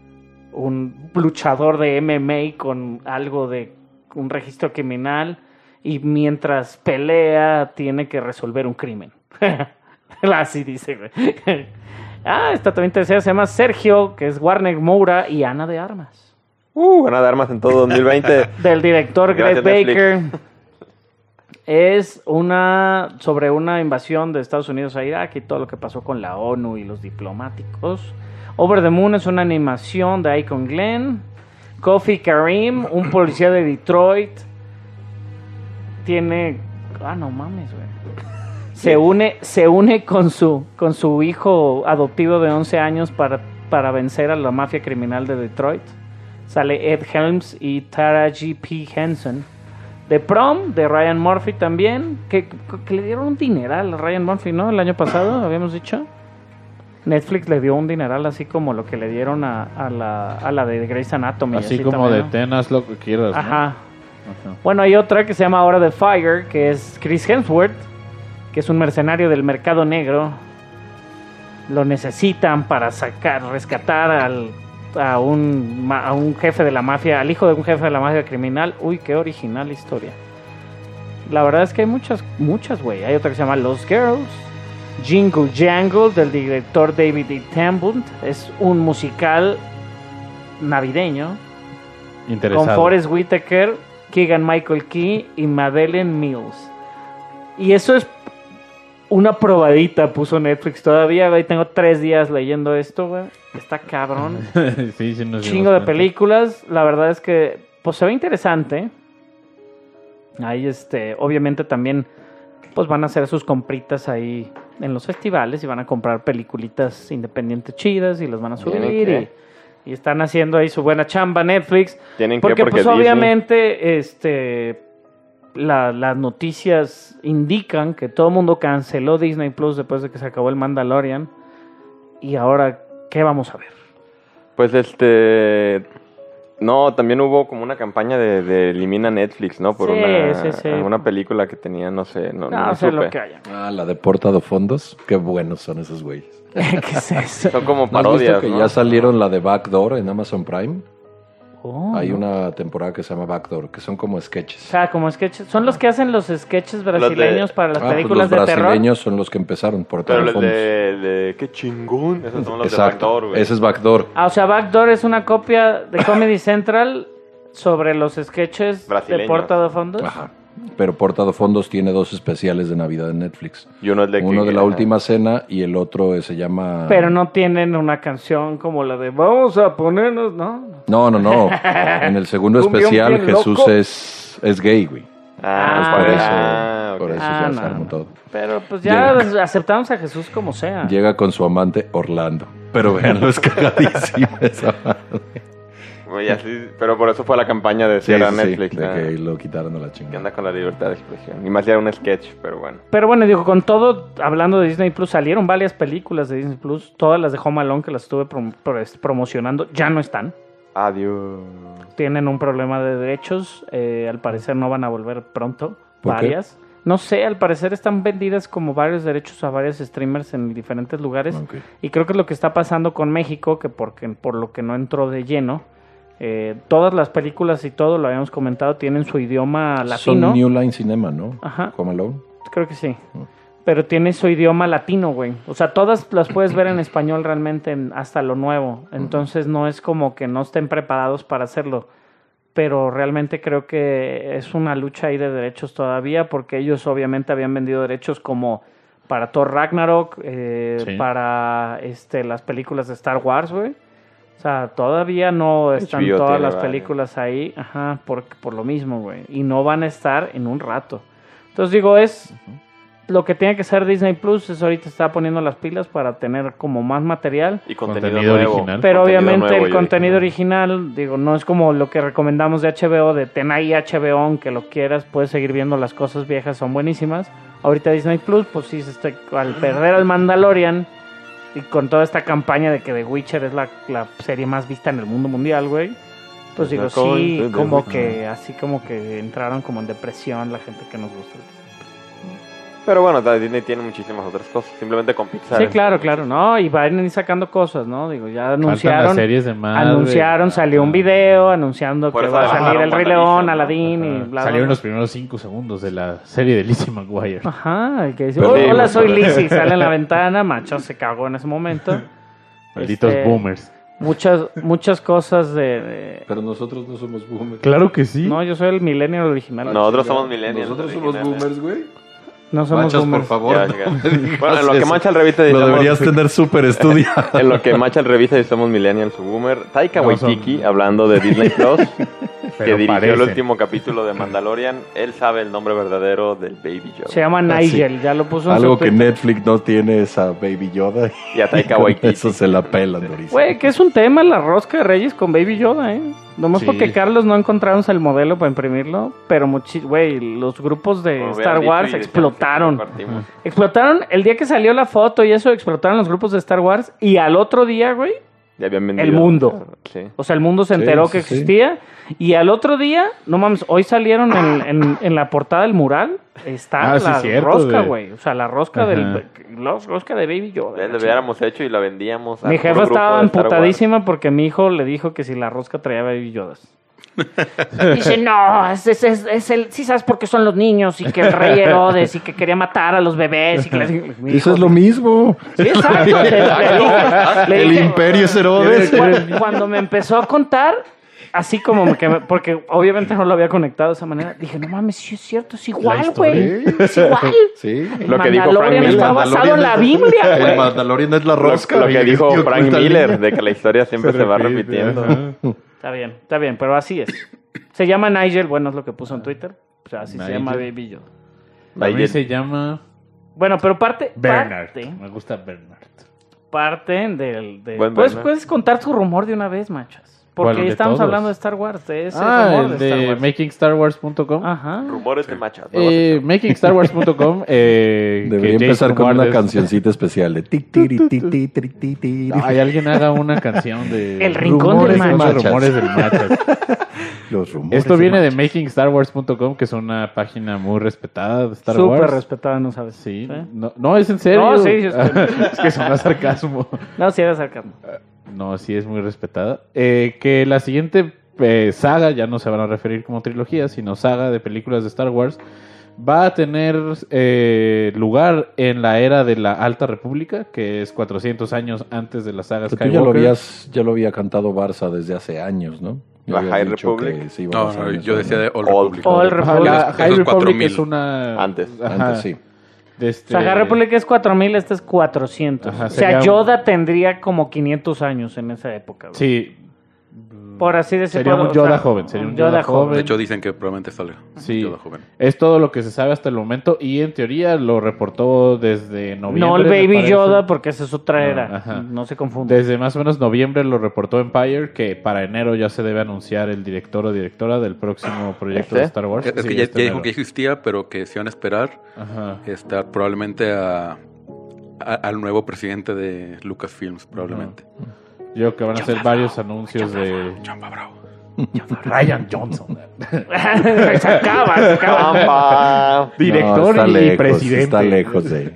un luchador de M M A con algo de un registro criminal y mientras pelea tiene que resolver un crimen. Así dice, güey. Ah, está también interesante, se llama Sergio, que es Warner Moura y Ana de Armas. Uh, van a dar más en todo dos mil veinte. Del director Greg Gracias, Netflix. Baker. Es una sobre una invasión de Estados Unidos a Irak y todo lo que pasó con la ONU y los diplomáticos. Over the Moon es una animación de Icon Glenn. Kofi Karim, un policía de Detroit, tiene... Ah, no mames, güey. Se une, se une con su, con su hijo adoptivo de once años para, para vencer a la mafia criminal de Detroit. Sale Ed Helms y Taraji P. Henson. The Prom, de Ryan Murphy también, que, que le dieron un dineral a Ryan Murphy, ¿no? El año pasado, habíamos dicho. Netflix le dio un dineral así como lo que le dieron a, a, la, a la de Grey's Anatomy. Así, así como también, de ¿no? tenas lo que quieras, ¿no? Ajá. Ajá. Bueno, hay otra que se llama Hora de Fire, que es Chris Hemsworth, que es un mercenario del mercado negro. Lo necesitan para sacar, rescatar al, a, un, ma- a un jefe de la mafia, al hijo de un jefe de la mafia criminal. Uy, qué original historia. La verdad es que hay muchas, muchas, güey. Hay otra que se llama Lost Girls. Jingle Jangle, del director David E. Tambund. Es un musical navideño Interesado. con Forest Whitaker, Keegan Michael Key y Madeleine Mills. Y eso es una probadita, puso Netflix todavía, güey. Tengo tres días leyendo esto, güey. Está cabrón. Sí, sí, nos dimos Chingo de cuenta. películas. La verdad es que, pues se ve interesante. Ahí, este, obviamente también, pues van a hacer sus compritas ahí en los festivales y van a comprar peliculitas independientes chidas y las van a subir. ¿Tienen Y, qué? y están haciendo ahí su buena chamba Netflix. Tienen que Porque, porque pues Disney- obviamente, este, la- las noticias indican que todo el mundo canceló Disney Plus después de que se acabó el Mandalorian. Y ahora, ¿qué vamos a ver? Pues este... No, también hubo como una campaña de, de elimina Netflix, ¿no? Por Sí, una, sí, sí. una película que tenía, no sé, no, No, no sé supe. lo que haya. Ah, la de Portado Fondos. Qué buenos son esos güeyes. ¿Qué es eso? Son como ¿No has visto parodias, que ¿no? ya salieron la de Backdoor en Amazon Prime? Oh, Hay no. una temporada que se llama Backdoor, que son como O sketches. sea, como sketches. Son los que hacen los sketches brasileños para las Ah, pues películas los de terror. brasileños son los que empezaron Portado Pero los Fondos. de, de... ¡Qué chingón! Esos son los Exacto, de Backdoor, güey. ese es Backdoor. Ah, o sea, Backdoor es una copia de Comedy Central sobre los sketches de Brasileños. Portado Fondos. Ajá. Pero Portado Fondos tiene dos especiales de Navidad en Netflix. Y uno es de Uno que- de la ajá. última cena y el otro eh, se llama... Pero no tienen una canción como la de vamos a ponernos, ¿no? No, no, no. En el segundo Cumbión especial bien Jesús loco. es, es gay, güey. Ah, Ah, por eso, ah, ok. por eso Ah, ya no, se armó no. todo. Pero pues ya Llega. aceptamos a Jesús como sea. Llega con su amante Orlando. Pero vean, es cagadísimo esa madre. Oye, así- pero por eso fue la campaña de Sí, cierra sí, sí, Netflix. de ah, que lo quitaron a la que chingada. anda con la libertad de expresión. Y más ya era un sketch, pero bueno. Pero bueno, digo, con todo, hablando de Disney Plus, salieron varias películas de Disney Plus. Todas las de Home Alone que las estuve prom- pro- promocionando ya no están. Adiós. Tienen un problema de derechos. eh, al parecer no van a volver pronto. ¿Por qué? Varias. No sé, al parecer están vendidas como varios derechos a varios streamers en diferentes lugares. Ok. Y creo que es lo que está pasando con México, que porque, por lo que no entró de lleno. eh, todas las películas y todo, lo habíamos comentado, tienen su idioma latino. Son New Line Cinema, ¿no? Ajá. Home Alone. Creo que sí. Pero tiene su idioma latino, güey. O sea, todas las puedes ver en español realmente en- hasta lo nuevo. Entonces no es como que no estén preparados para hacerlo. Pero realmente creo que es una lucha ahí de derechos todavía, porque ellos obviamente habían vendido derechos como para Thor Ragnarok, eh, Sí. para este las películas de Star Wars, güey. O sea, todavía no están H B O todas tiene las varias. películas ahí, ajá, por, por lo mismo, güey. Y no van a estar en un rato. Entonces digo, es lo que tiene que ser Disney Plus, es ahorita está poniendo las pilas para tener como más material. Y contenido, Contenido nuevo. original. Pero Contenido obviamente nuevo, el yo contenido dije. original, digo, no es como lo que recomendamos de H B O, de ten ahí H B O, aunque lo quieras, puedes seguir viendo las cosas viejas, son buenísimas. Ahorita Disney Plus, pues sí, este, al perder al Mandalorian y con toda esta campaña de que The Witcher es la, la serie más vista en el mundo mundial, güey. Pues digo, Sacó sí, el- como The que, así como que entraron como en depresión la gente que nos gusta. Pero bueno, Disney tiene muchísimas otras cosas. Simplemente con Pixar. Sí, claro, claro, ¿no? Y van a ir sacando cosas, ¿no? Digo, ya Faltan anunciaron. las series de Marvel. Anunciaron, salió un video anunciando Por que eso va a le salir bajaron el Rey WandaVision, León, ¿no? Aladín y Ajá. bla, bla, Salieron bla. los primeros cinco segundos de la serie de Lizzie McGuire. Ajá, y que dice, Pero "Oh, sí, hola, pues, soy pero- Lizzie", sale en la ventana, macho se cagó en ese momento. Malditos Este, boomers. muchas muchas cosas de, de- Pero nosotros no somos boomers. Claro que sí. No, yo soy el millennial original. Nosotros somos millennials. Nosotros somos originales. boomers, güey. No somos Machas, por boomers. favor. Ya, no ya. me digas Bueno, en lo que eso. mancha el revista Lo estamos- deberías tener súper estudiado. En lo que macha el revista y somos millennials o boomer. Taika No, Waititi, son- hablando de Disney Plus, que Pero dirigió el parecen. último capítulo de Mandalorian, él sabe el nombre verdadero del Baby Yoda. Se llama Ah, sí. Nigel, ya lo puso en Algo su que Twitter. Netflix no tiene es a Baby Yoda. Y a Taika con Waititi. Eso se la pelan, durísimo. Güey, que es un tema la rosca de Reyes con Baby Yoda, ¿eh? Nomás Sí. porque Carlos no encontramos el modelo para imprimirlo, pero muchi- güey, los grupos de Como Star hubieran dicho Wars y explotaron. compartimos. Explotaron el día que salió la foto y eso, explotaron los grupos de Star Wars y al otro día, güey, Ya habían vendido. el mundo. Sí. O sea, el mundo se Sí, enteró sí, que sí. existía y al otro día, no mames, hoy salieron en, en- en la portada del mural, está Ah, sí, la cierto, rosca, de- güey. O sea, la rosca Ajá. del la rosca de Baby Yoda. Lo hubiéramos hecho y la vendíamos. al Mi puro jefa grupo estaba de Star Wars. emputadísima porque mi hijo le dijo que si la rosca traía Baby Yodas. Dice, no, es, es, es, es el, sí sabes por qué son los niños y que el rey Herodes y que quería matar a los bebés. Y que les- mi Eso hijo- es lo mismo. Sí, exacto. Le- le dije- le El dije- imperio es Herodes. Cuando, cuando me empezó a contar, así como que me- porque obviamente no lo había conectado de esa manera, dije, no mames, sí es cierto, es igual, güey. Es igual. Sí. El Lo que dijo Frank Mandalorian Miller. está basado en la es- Biblia, El güey. Mandalorian es la Lo, rosca. lo que y- dijo y Frank oculta el Miller, niño. de que la historia siempre se, va repite, repitiendo. ajá. Está bien, está bien, pero así es. Se llama Nigel, bueno, es lo que puso en Twitter. O sea, así se Nigel. llama Baby Yoda. A mí Nigel. se llama Bueno, pero parte, Bernard. parte, Me gusta Bernard. parte del... De, Buen ¿Puedes, Bernard. puedes contar tu rumor de una vez, machas. ¿Cuál Porque de estamos todos? hablando de Star Wars, de ese Ah, rumor el de Star de Wars. making star wars punto com. Ajá. Rumores de machas. nuevas Eh, secciones. making star wars punto com. Eh, Debería que empezar Jason con una Ward es- cancioncita especial de tic, tiri, ti, ti, tiri, ti, tiri. Ay, alguien haga una canción de El Rincón Rumores del de Macho. Machas. Rumores del Machas. Los rumores Esto viene de machas. making star wars punto com, que es una página muy respetada de Star Súper Wars. respetada, no sabes. Sí. No, no, es en serio. No, sí, es que- es que suena sarcasmo. No, sí era sarcasmo. No, sí es muy respetada. Eh, que la siguiente eh, saga, ya no se van a referir como trilogía, sino saga de películas de Star Wars, va a tener eh, lugar en la era de la Alta República, que es cuatrocientos años antes de la saga Pero tú Skywalker. ya lo habías, ya lo había cantado Barça desde hace años, ¿no? Ya La habías High dicho Republic. que se iba a No, basar no, en yo eso, decía ¿no? de All All- Republic. All Ajá, Republic. la Esos High Republic cuatro mil. es una... Antes. Ajá. Antes sí. De O este- sea, High Republic es cuatro mil, este es cuatrocientos. Ajá, o sea, sería un- Yoda tendría como quinientos años en esa época. güey. Sí. Por así decirlo. Sería un o sea, Yoda joven, sería un Yoda joven. De hecho, dicen que probablemente salga. Sí. Yoda joven. Es todo lo que se sabe hasta el momento y en teoría lo reportó desde noviembre. No el me Baby parece. Yoda, porque esa es otra No, era. ajá. No se confunda. Desde más o menos noviembre lo reportó Empire que para enero ya se debe anunciar el director o directora del próximo proyecto ¿Este? de Star Wars. Es, es Sí, que ya, este ya dijo enero. que existía, pero que se iban a esperar Ajá. estar probablemente a, a- al nuevo presidente de Lucasfilms, probablemente. Yo creo que van a hacer varios anuncios de John Favreau. Ryan Johnson, se acaba, se acaba. Pampa. director No, está y lejos, presidente. Está lejos de...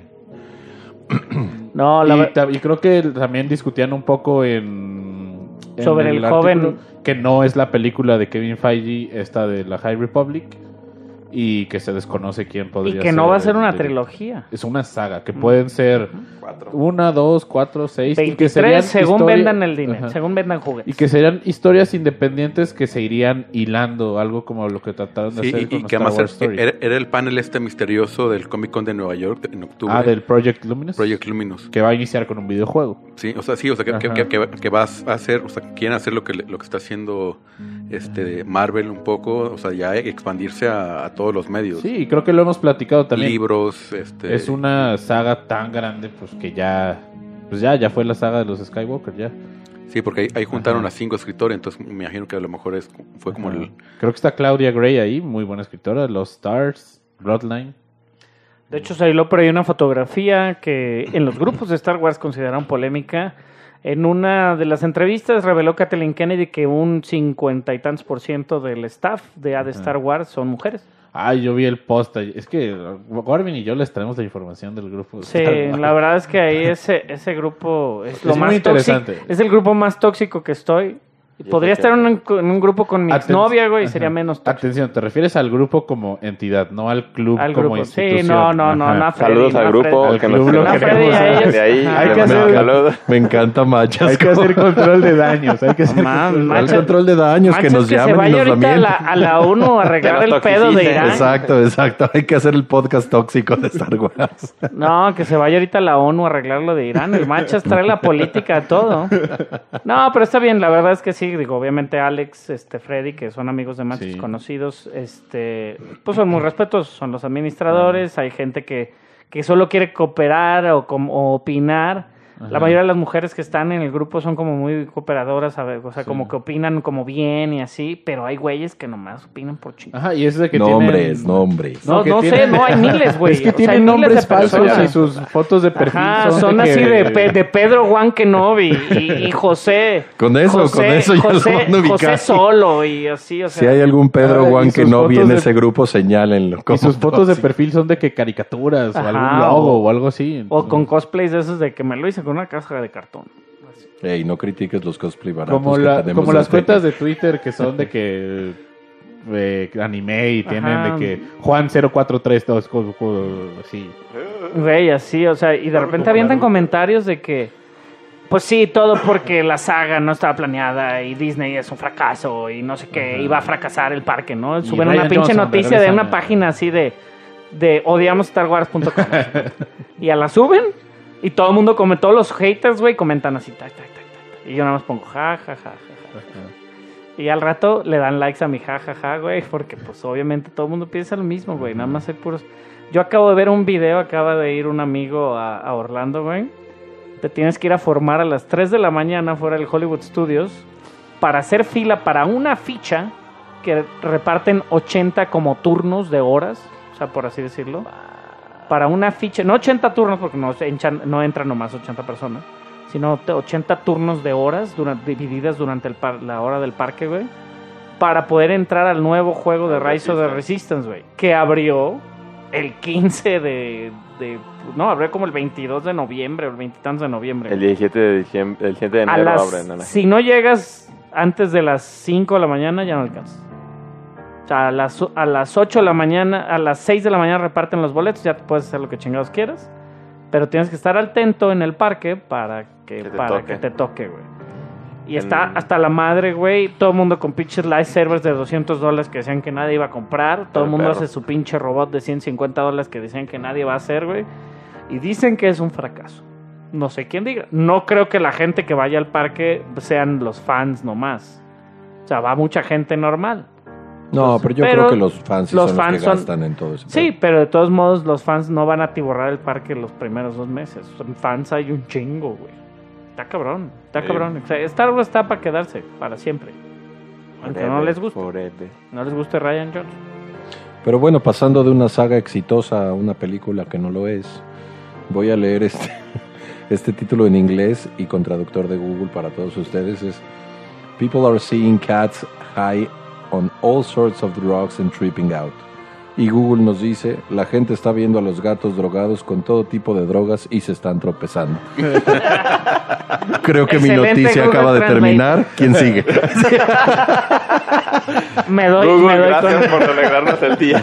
No, la Y, ver- ta- y creo que también discutían un poco en, en Sobre el joven. artículo que no es la película de Kevin Feige, esta de la High Republic, y que se desconoce quién y podría que no va a ser el una director. trilogía. Es una saga que pueden ser Cuatro. una, dos, cuatro, seis. y que veintitrés serían según historia- vendan el dinero, Ajá. según vendan Y juguetes. que serían historias independientes que se irían hilando, algo como lo que trataron de Sí, hacer y, con y que Star además Wars Story. era, era el panel este misterioso del Comic Con de Nueva York en octubre. Ah, del Project Luminous. Project Luminous. Que va a iniciar con un videojuego. Sí, o sea, sí, o sea, que, que, Ajá. que, que- que vas a hacer, o sea, quieren hacer lo que, le- lo que está haciendo este Marvel un poco, o sea, ya expandirse a, a todos los medios. Sí, y creo que lo hemos platicado también. Libros, este... Es una saga tan grande, pues que ya, pues ya, ya fue la saga de los Skywalker, ya. Sí, porque ahí, ahí juntaron Ajá. a cinco escritores, entonces me imagino que a lo mejor es, fue como Ajá. el... Creo que está Claudia Gray ahí, muy buena escritora, Los Stars, Bloodline. De hecho, se hiló por ahí una fotografía que en los grupos de Star Wars consideraron polémica. En una de las entrevistas reveló Kathleen Kennedy que un cincuenta y tantos por ciento del staff de A de Star Wars son mujeres. Ay, yo vi el post, ahí. Es que Warvin y yo les traemos la información del grupo. de Sí, Star Wars. la verdad es que ahí ese, ese grupo es lo Es más muy tóxico. interesante. Es el grupo más tóxico que estoy. Y Podría eso estar que- en un, en un grupo con mi Aten- exnovia, güey, y sería Ajá. menos tóxico. Atención, te refieres al grupo como entidad, no al club Al como grupo. Sí, institución. no, no, no, Ajá. no a Freddy, Saludos no al a grupo Freddy. Al que club nos lo escucha queremos, de ahí. ajá. De ahí Hay le que mandamos hacer- saludos. Me encanta Machas. Hay que hacer control de daños, hay que hacer Man, control de Al Machas- control de daños, que Machas nos que se llamen y vaya nos la ahorita a la, mienten. a la ONU a arreglar Que el nos pedo de toxicicen. Irán. Exacto, exacto. Hay que hacer el podcast tóxico de Star Wars. No, que se vaya ahorita a la ONU a arreglar lo de Irán. El Machas trae la política a todo. No, pero está bien, la verdad es que sí, digo, obviamente Alex, este Freddy, que son amigos de Machas Sí. conocidos, este, pues son muy respetuosos, son los administradores, hay gente que, que solo quiere cooperar o, com- o opinar. La Ajá. mayoría de las mujeres que están en el grupo son como muy cooperadoras, a ver, o sea, como que opinan como bien y así, pero hay güeyes que nomás opinan por chingados. Ajá, y es de que Nombres, tienen... nombres. No, que no sé, tienen- no, hay miles, güey. Es que O sea, tienen hay miles nombres de falsos personas. y sus fotos de perfil Ajá, son, son de así que- de, Pe- de Pedro Juan Kenobi y, y José. Con eso, José, con eso ya lo José, van a ubicar. José solo y así, o sea. Si hay algún Pedro Ah, y Juan sus que no vi en fotos de- ese grupo, señálenlo. Y como sus fotos de tóxico. perfil son de que caricaturas o Ajá, algún logo o- o algo así. O con cosplays de esos de que me lo hice con una caja de cartón. Ey, no critiques los cosplay baratos como que la, tenemos como en las este- cuentas de Twitter que son de que eh, anime y tienen Ajá. de que Juan cero cuatro tres dos así. Güey, así, o sea, y de repente avientan comentarios de que, pues sí, todo porque la saga no estaba planeada y Disney es un fracaso y no sé qué, iba a fracasar el parque, ¿no? Suben Ryan una pinche Johnson noticia de regresa. una página así de, de odiamos Star Wars punto com. Y a la suben y todo el mundo, come, todos los haters, güey, comentan así, tac, tac, tac, tac, tac. Y yo nada más pongo ja, ja, ja, ja, ja. Y al rato le dan likes a mi jajaja, güey, porque pues obviamente todo el mundo piensa lo mismo, güey, nada más hay puros... Yo acabo de ver un video, acaba de ir un amigo a, a Orlando, güey. Te tienes que ir a formar a las tres de la mañana fuera del Hollywood Studios para hacer fila para una ficha que reparten ochenta como turnos de horas, o sea, por así decirlo. Para una ficha, no ochenta turnos porque no, se enchan- no entran nomás ochenta personas, sino te- ochenta turnos de horas durante, divididas durante el par- la hora del parque, güey, para poder entrar al nuevo juego de Rise of the Resistance, güey, que abrió el quince de, de... No, abrió como el veintidós de noviembre o el veintitantos de noviembre. El diecisiete de diciembre, el siete de A enero las- abren. a la- si no llegas antes de las cinco de la mañana, ya no alcanzas. O sea, a las, a las ocho de la mañana, a las seis de la mañana reparten los boletos, ya puedes hacer lo que chingados quieras. Pero tienes que estar atento en el parque para que, Que te para toque. que te toque, güey. Y En- está hasta la madre, güey. Todo el mundo con pinches live servers de doscientos dólares que decían que nadie iba a comprar. Todo el mundo perro. hace su pinche robot de ciento cincuenta dólares que decían que nadie va a hacer, güey. Y dicen que es un fracaso. No sé quién diga. No creo que la gente que vaya al parque sean los fans nomás. O sea, va mucha gente normal. No, pero yo Pero creo que los fans sí los son los fans que son- gastan en todo eso. Sí, pero de todos modos los fans no van a atiborrar el parque los primeros dos meses. Son fans hay un chingo, güey. Está cabrón, está Sí. cabrón. O sea, Star Wars está para quedarse, para siempre. Aunque no Forever, les guste. forever. No les guste Ryan Johnson. Pero bueno, pasando de una saga exitosa a una película que no lo es, voy a leer este, este título en inglés y con traductor de Google para todos ustedes. Es People are seeing cats high on all sorts of drugs and tripping out. Y Google nos dice, la gente está viendo a los gatos drogados con todo tipo de drogas y se están tropezando. Creo que mi Excelente noticia Google acaba de Translate. terminar. ¿Quién sigue? Me doy, Google, me doy gracias con... por alegrarnos el día.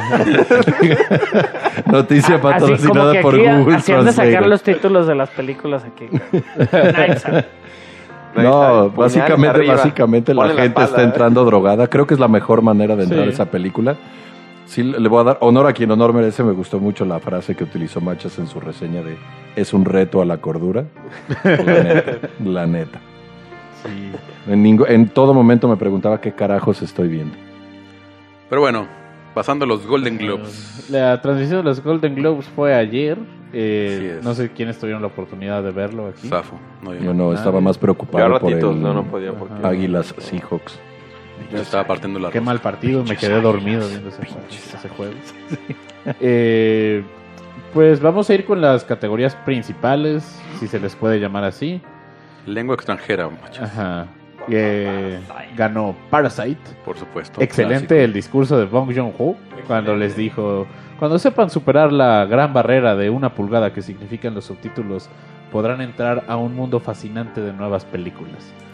Noticia Así como patrocinada que por aquí Google hacían de sacar Translate. los títulos de las películas aquí. Nice. No, Puñales básicamente, arriba. básicamente la Ponle la gente espalda, está ¿eh? entrando drogada. Creo que es la mejor manera de entrar Sí. a esa película. Sí, le voy a dar honor a quien honor merece. Me gustó mucho la frase que utilizó Machas en su reseña de es un reto a la cordura. La neta, la neta. En, ningú- en todo momento me preguntaba qué carajos estoy viendo. Pero bueno, pasando a los Golden Globes. La transmisión de los Golden Globes fue ayer. Eh, Así es. no sé quiénes tuvieron la oportunidad de verlo aquí. Zafo. No, yo Yo no. no, estaba más Yo a preocupado por ratitos, el no, no podía porque... Águilas Seahawks. Yo estaba partiendo la Qué rosca. mal partido, me quedé dormido viendo ese, ese juego. Eh, pues vamos a ir con las categorías principales, si se les puede llamar así. Lengua extranjera, macho. Ajá. Eh, ganó Parasite. Por supuesto. Excelente Clásico. el discurso de Bong Joon-ho cuando les dijo, cuando sepan superar la gran barrera de una pulgada que significan los subtítulos, podrán entrar a un mundo fascinante de nuevas películas. Oh.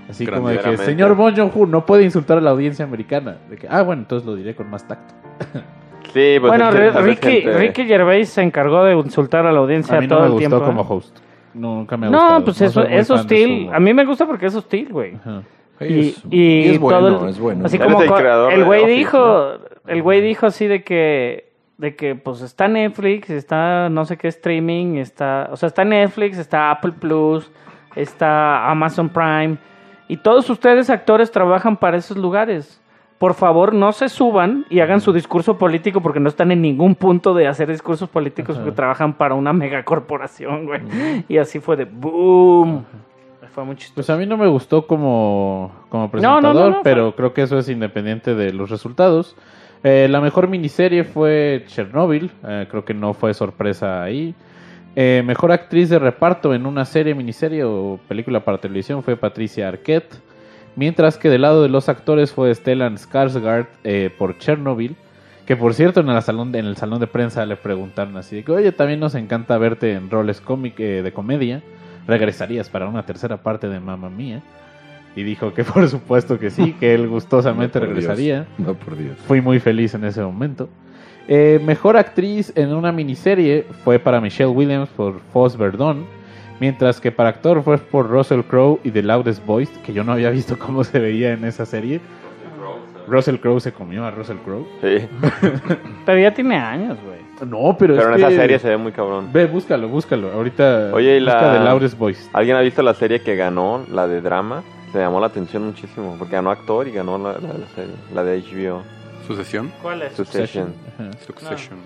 Así Grande. como de que, Veramente. señor Bong Joon-ho no puede insultar a la audiencia americana. De que, ah, bueno, entonces lo diré con más tacto. Sí, pues bueno, es que Ri- hace Ricky, gente- Ricky Gervais se encargó de insultar a la audiencia A mí todo no me el gustó tiempo. como ¿eh? host. Nunca me ha gustado. No, pues No eso, soy muy es fan de hostil. su- A mí me gusta porque es hostil, güey. Ajá. Y, Es- y es bueno, todo el- es bueno. Así Él como es el co- creador el de güey Office, dijo, el güey dijo así de que de que pues está Netflix, está no sé qué streaming, está, o sea, está Netflix, está Apple Plus, está Amazon Prime y todos ustedes actores trabajan para esos lugares. Por favor, no se suban y hagan su discurso político porque no están en ningún punto de hacer discursos políticos Ajá. porque trabajan para una megacorporación, güey. Y así fue de boom. Fue muy chistoso. Pues a mí no me gustó como, como No, presentador, no, no, no, pero creo que eso es independiente de los resultados. Eh, la mejor miniserie fue Chernobyl, eh, creo que no fue sorpresa ahí. Eh, mejor actriz de reparto en una serie, miniserie o película para televisión fue Patricia Arquette, mientras que del lado de los actores fue Stellan Skarsgård eh, por Chernobyl, que por cierto en el salón de, en el salón de prensa le preguntaron así de que, oye, también nos encanta verte en roles cómic, eh, de comedia, ¿regresarías para una tercera parte de Mamma Mía? Y dijo que por supuesto que sí, que él gustosamente No, por regresaría. Dios. No, por Dios. Fui muy feliz en ese momento. Eh, mejor actriz en una miniserie fue para Michelle Williams por Foz Verdon, mientras que para actor fue por Russell Crowe y The Loudest Voice, que yo no había visto cómo se veía en esa serie. Russell Crowe se comió a Russell Crowe. Sí. Pero ya tiene años, güey. No, pero, Pero en es esa que- serie se ve muy cabrón. Ve, búscalo, búscalo. Ahorita Oye, y busca la- The Loudest Voice. ¿Alguien ha visto la serie que ganó, la de drama? Se llamó la atención muchísimo, porque ganó actor y ganó la, la de la serie, la de H B O, Sucesión. ¿Cuál es? Succession. Ajá. Succession.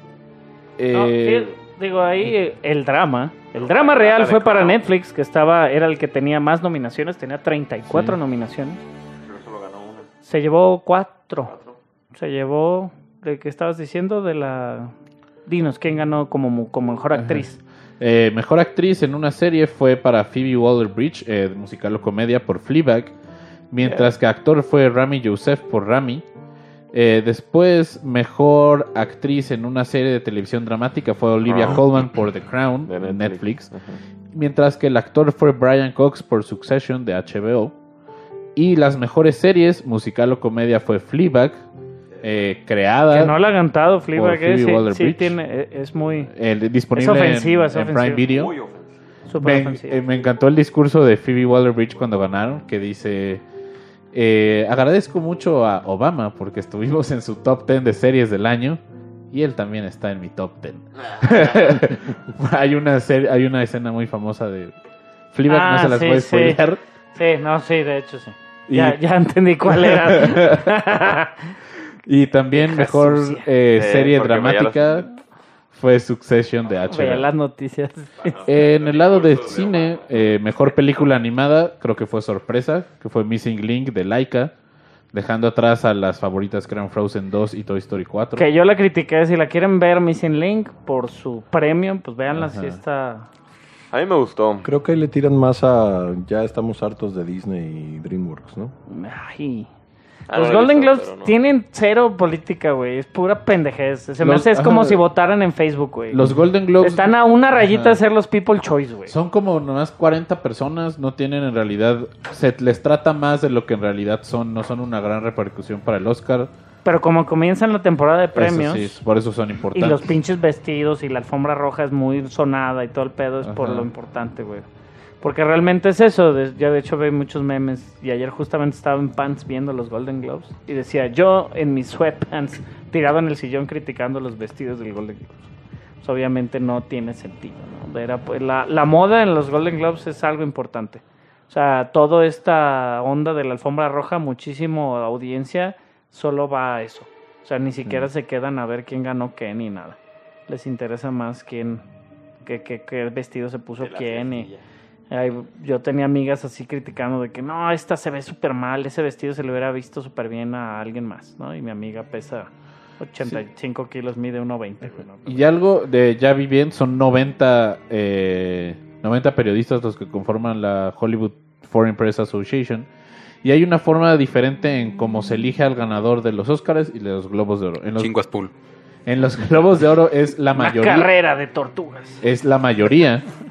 No, Eh, sí, digo, ahí eh, el drama. El drama real fue para Netflix, que estaba era el que tenía más nominaciones, tenía treinta y cuatro Sí. nominaciones. Pero solo ganó una. Se llevó cuatro. Se llevó, ¿de qué estabas diciendo? De la... Dinos, ¿quién ganó como, como mejor actriz? Eh, mejor actriz en una serie fue para Phoebe Waller-Bridge, eh, musical o comedia por Fleabag, mientras que actor fue Rami Youssef por Rami. Eh, después, mejor actriz en una serie de televisión dramática fue Olivia Ah. Colman por The Crown De de Netflix. Netflix, Ajá. mientras que el actor fue Brian Cox por Succession de H B O. Y las mejores series, musical o comedia, fue Fleabag, eh, creada, Que no la ha cantado Fleabag, Phoebe eh, sí, Waller-Bridge. sí tiene, eh, es muy... eh, disponible Es ofensiva, en, es en ofensiva. Prime Video. Muy ofensivo. súper Me, ofensiva. eh, me encantó el discurso de Phoebe Waller-Bridge cuando ganaron, que dice, eh, agradezco mucho a Obama porque estuvimos en su top ten de series del año y él también está en mi top ten. hay, una serie, hay una escena muy famosa de Fleabag, Ah, no se las sí, voy a sí. spoilear. Sí, no, sí, de hecho sí. Y- Ya, ya entendí cuál era. Y también Hija mejor sucia. eh, Sí, serie porque veía dramática fue Succession de H B O. Veía las noticias. En el lado de cine, eh, mejor película animada, creo que fue sorpresa, que fue Missing Link de Laika, dejando atrás a las favoritas que eran Frozen dos y Toy Story cuatro. Que yo la critiqué. Si la quieren ver Missing Link por su premium, pues véanla Ajá. si está... A mí me gustó. Creo que ahí le tiran más a... Ya estamos hartos de Disney y DreamWorks, ¿no? Ay. Ah, Los no la he Golden visto, Globes pero no. tienen cero política, güey. Es pura pendejez. Se me Los- hace es como ajá. si votaran en Facebook, güey. Los Golden Globes Están a una rayita Ajá. de ser los People Choice, güey. son como nomás cuarenta personas, no tienen en realidad, se les trata más de lo que en realidad son, no son una gran repercusión para el Oscar. Pero como comienzan la temporada de Eso premios... sí, por eso son Y importantes. los pinches vestidos y la alfombra roja es muy sonada y todo el pedo es por Ajá. lo importante, güey. Porque realmente es eso. de- Ya de hecho veo muchos memes y ayer justamente estaba en pants viendo los Golden Globes y decía yo en mis sweatpants tirado en el sillón criticando los vestidos del Golden Globes. Pues obviamente no tiene sentido, ¿no? Era, pues, la, la moda en los Golden Globes es algo importante. O sea, toda esta onda de la alfombra roja, muchísimo audiencia solo va a eso. O sea, ni siquiera se quedan a ver quién ganó qué ni nada. Les interesa más quién, qué, qué, qué vestido se puso quién. Y, ay, yo tenía amigas así criticando de que no, esta se ve súper mal, ese vestido se le hubiera visto súper bien a alguien más, ¿no? Y mi amiga pesa ochenta y cinco kilos, mide uno veinte. ¿No? Y algo de ya vi bien, son noventa, eh, noventa periodistas los que conforman la Hollywood Foreign Press Association. Y hay una forma diferente en cómo se elige al ganador de los Oscars y de los Globos de Oro. En los, Chinguas Pool. en los Globos de Oro es la Una mayoría. carrera de tortugas. Es la mayoría.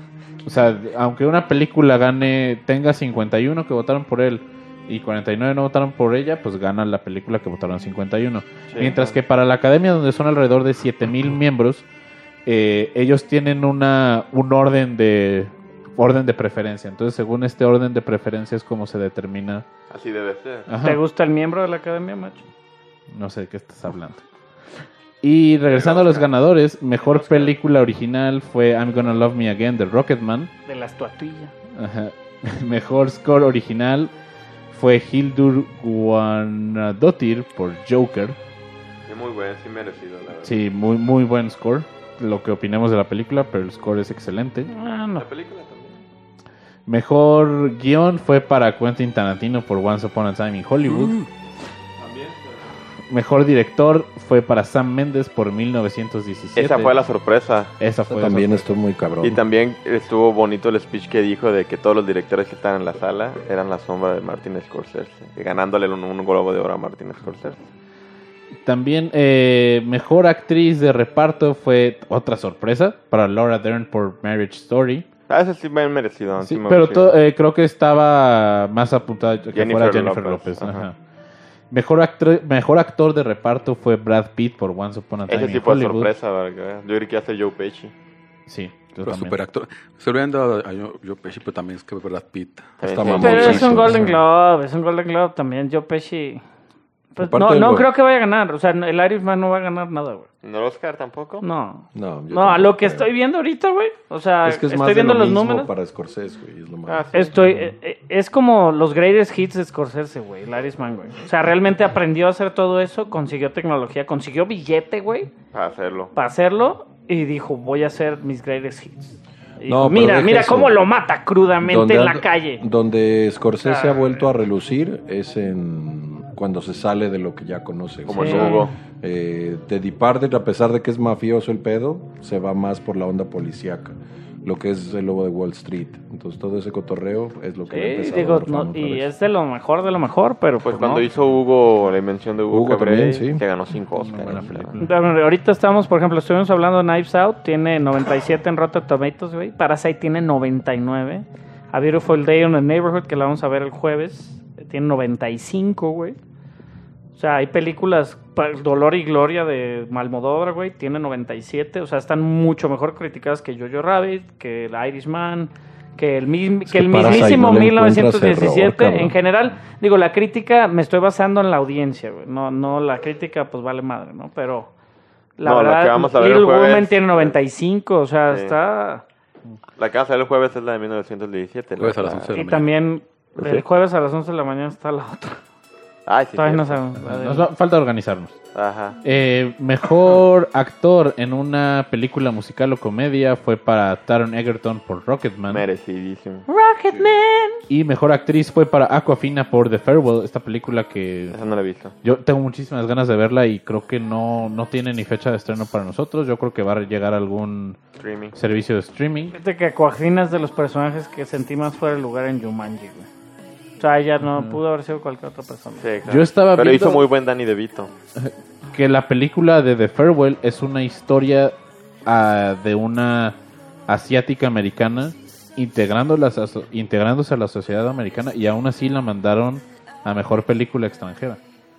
O sea, aunque una película gane, tenga cincuenta y uno que votaron por él y cuarenta y nueve no votaron por ella, pues gana la película que votaron cincuenta y uno. Sí, Mientras claro. que para la academia, donde son alrededor de siete mil miembros, eh, ellos tienen una un orden de orden de preferencia. Entonces, según este orden de preferencia es como se determina. Así debe ser. Ajá. ¿Te gusta el miembro de la academia, macho? No sé de qué estás hablando. Y regresando a los ganadores, mejor película original fue I'm Gonna Love Me Again de Rocketman. De la estatuilla. Ajá. Mejor score original fue Hildur Guðnadóttir por Joker. Sí, muy buen, sí merecido, la verdad. Sí, muy muy buen score. Lo que opinemos de la película, pero el score es excelente. Ah, no. La película también. Mejor guión fue para Quentin Tarantino por Once Upon a Time in Hollywood. También. Mejor director fue para Sam Mendes por mil novecientos diecisiete. Esa fue la sorpresa. Esa fue la También sorpresa. estuvo muy cabrón. Y también estuvo bonito el speech que dijo de que todos los directores que estaban en la sala eran la sombra de Martin Scorsese, ganándole un, un globo de oro a Martin Scorsese. También eh, mejor actriz de reparto fue otra sorpresa para Laura Dern por Marriage Story. Ah, ese sí me han merecido. Sí, sí me pero merecido. to- eh, creo que estaba más apuntada que Jennifer fuera Jennifer López, López. ajá. Ajá. Mejor, actri- mejor actor de reparto fue Brad Pitt por Once Upon a Time Ese in sí fue Hollywood. sorpresa, ¿verdad? Yo creo que hace Joe Pesci. Sí, yo Pero también. superactor. Se olvidando a Joe Joe Pesci, pero también es que Brad Pitt. Está Sí, mamón. Pero es Mamoncísimo, un Golden sí. Globe, es un Golden Globe también. Joe Pesci. Pues Aparte no, del no gol. creo que vaya a ganar. O sea, el Irishman no va a ganar nada, güey. ¿No el Oscar tampoco? No. No, yo No, a tampoco lo que creo. estoy viendo ahorita, güey. O sea, Es que es estoy más de viendo lo los mismo números. para Scorsese, güey. Es lo más. Ah, sí. Estoy, eh, eh, es como los greatest hits de Scorsese, güey, el Irishman, güey. O sea, realmente aprendió a hacer todo eso, consiguió tecnología, consiguió billete, güey, Para hacerlo. para hacerlo y dijo, voy a hacer mis greatest hits. Y No, dijo, pero mira, deja mira eso. cómo lo mata crudamente en la anda- calle. Donde Scorsese Ah. ha vuelto a relucir es en cuando se sale de lo que ya conoce. Como Sí. el Hugo. Eh, The Departed, a pesar de que es mafioso el pedo, se va más por la onda policíaca. Lo que es el lobo de Wall Street. Entonces todo ese cotorreo es lo que le ha Sí, empezado digo, a dar fama no, otra y vez. es de lo mejor de lo mejor, pero Pues pues, cuando no. hizo Hugo, la invención de Hugo, Hugo Cabré, también, sí. que ganó cinco Oscars. buena ¿verdad? película. Bueno, ahorita estamos, por ejemplo, estuvimos hablando de Knives Out, tiene noventa y siete en Rotten Tomatoes, güey. Parasite tiene noventa y nueve. A Beautiful Day in the Neighborhood, que la vamos a ver el jueves, tiene noventa y cinco, güey. O sea, hay películas, pa- Dolor y Gloria de Almodóvar, güey, tiene noventa y siete. O sea, están mucho mejor criticadas que Jojo Rabbit, que el Irishman, que el, mism- Es que que el Parasite mismísimo no le mil novecientos encuentras diecisiete. error, cabrón. En general, digo, la crítica me estoy basando en la audiencia, güey. No, no, la crítica, pues vale madre, ¿no? Pero la No, la verdad, que vamos a ver el Little jueves- Women tiene noventa y cinco, o sea, Sí. está... La que va a salir el jueves es la de mil novecientos diecisiete. Jueves la- a las once de Y la también ¿Sí? el jueves a las once de la mañana está la otra. Ay, sí. Todavía no cierto. sabemos. la de- Nos va- falta organizarnos. Ajá. Eh, mejor actor en una película musical o comedia fue para Taron Egerton por Rocketman. Merecidísimo. Rocketman. Y mejor actriz fue para Aquafina por The Farewell, esta película que Esa no la he visto. yo tengo muchísimas ganas de verla y creo que no, no tiene ni fecha de estreno para nosotros. Yo creo que va a llegar a algún Streaming. servicio de streaming. Fíjate que Aquafina es de los personajes que sentí más fuera de lugar en Jumanji, güey. O sea, ella no pudo haber sido cualquier otra persona. Sí, claro. Yo estaba Pero viendo- hizo muy buen Danny DeVito. Que la película de The Farewell es una historia ah, de una asiática americana integrando las aso- integrándose a la sociedad americana y aún así la mandaron a mejor película extranjera.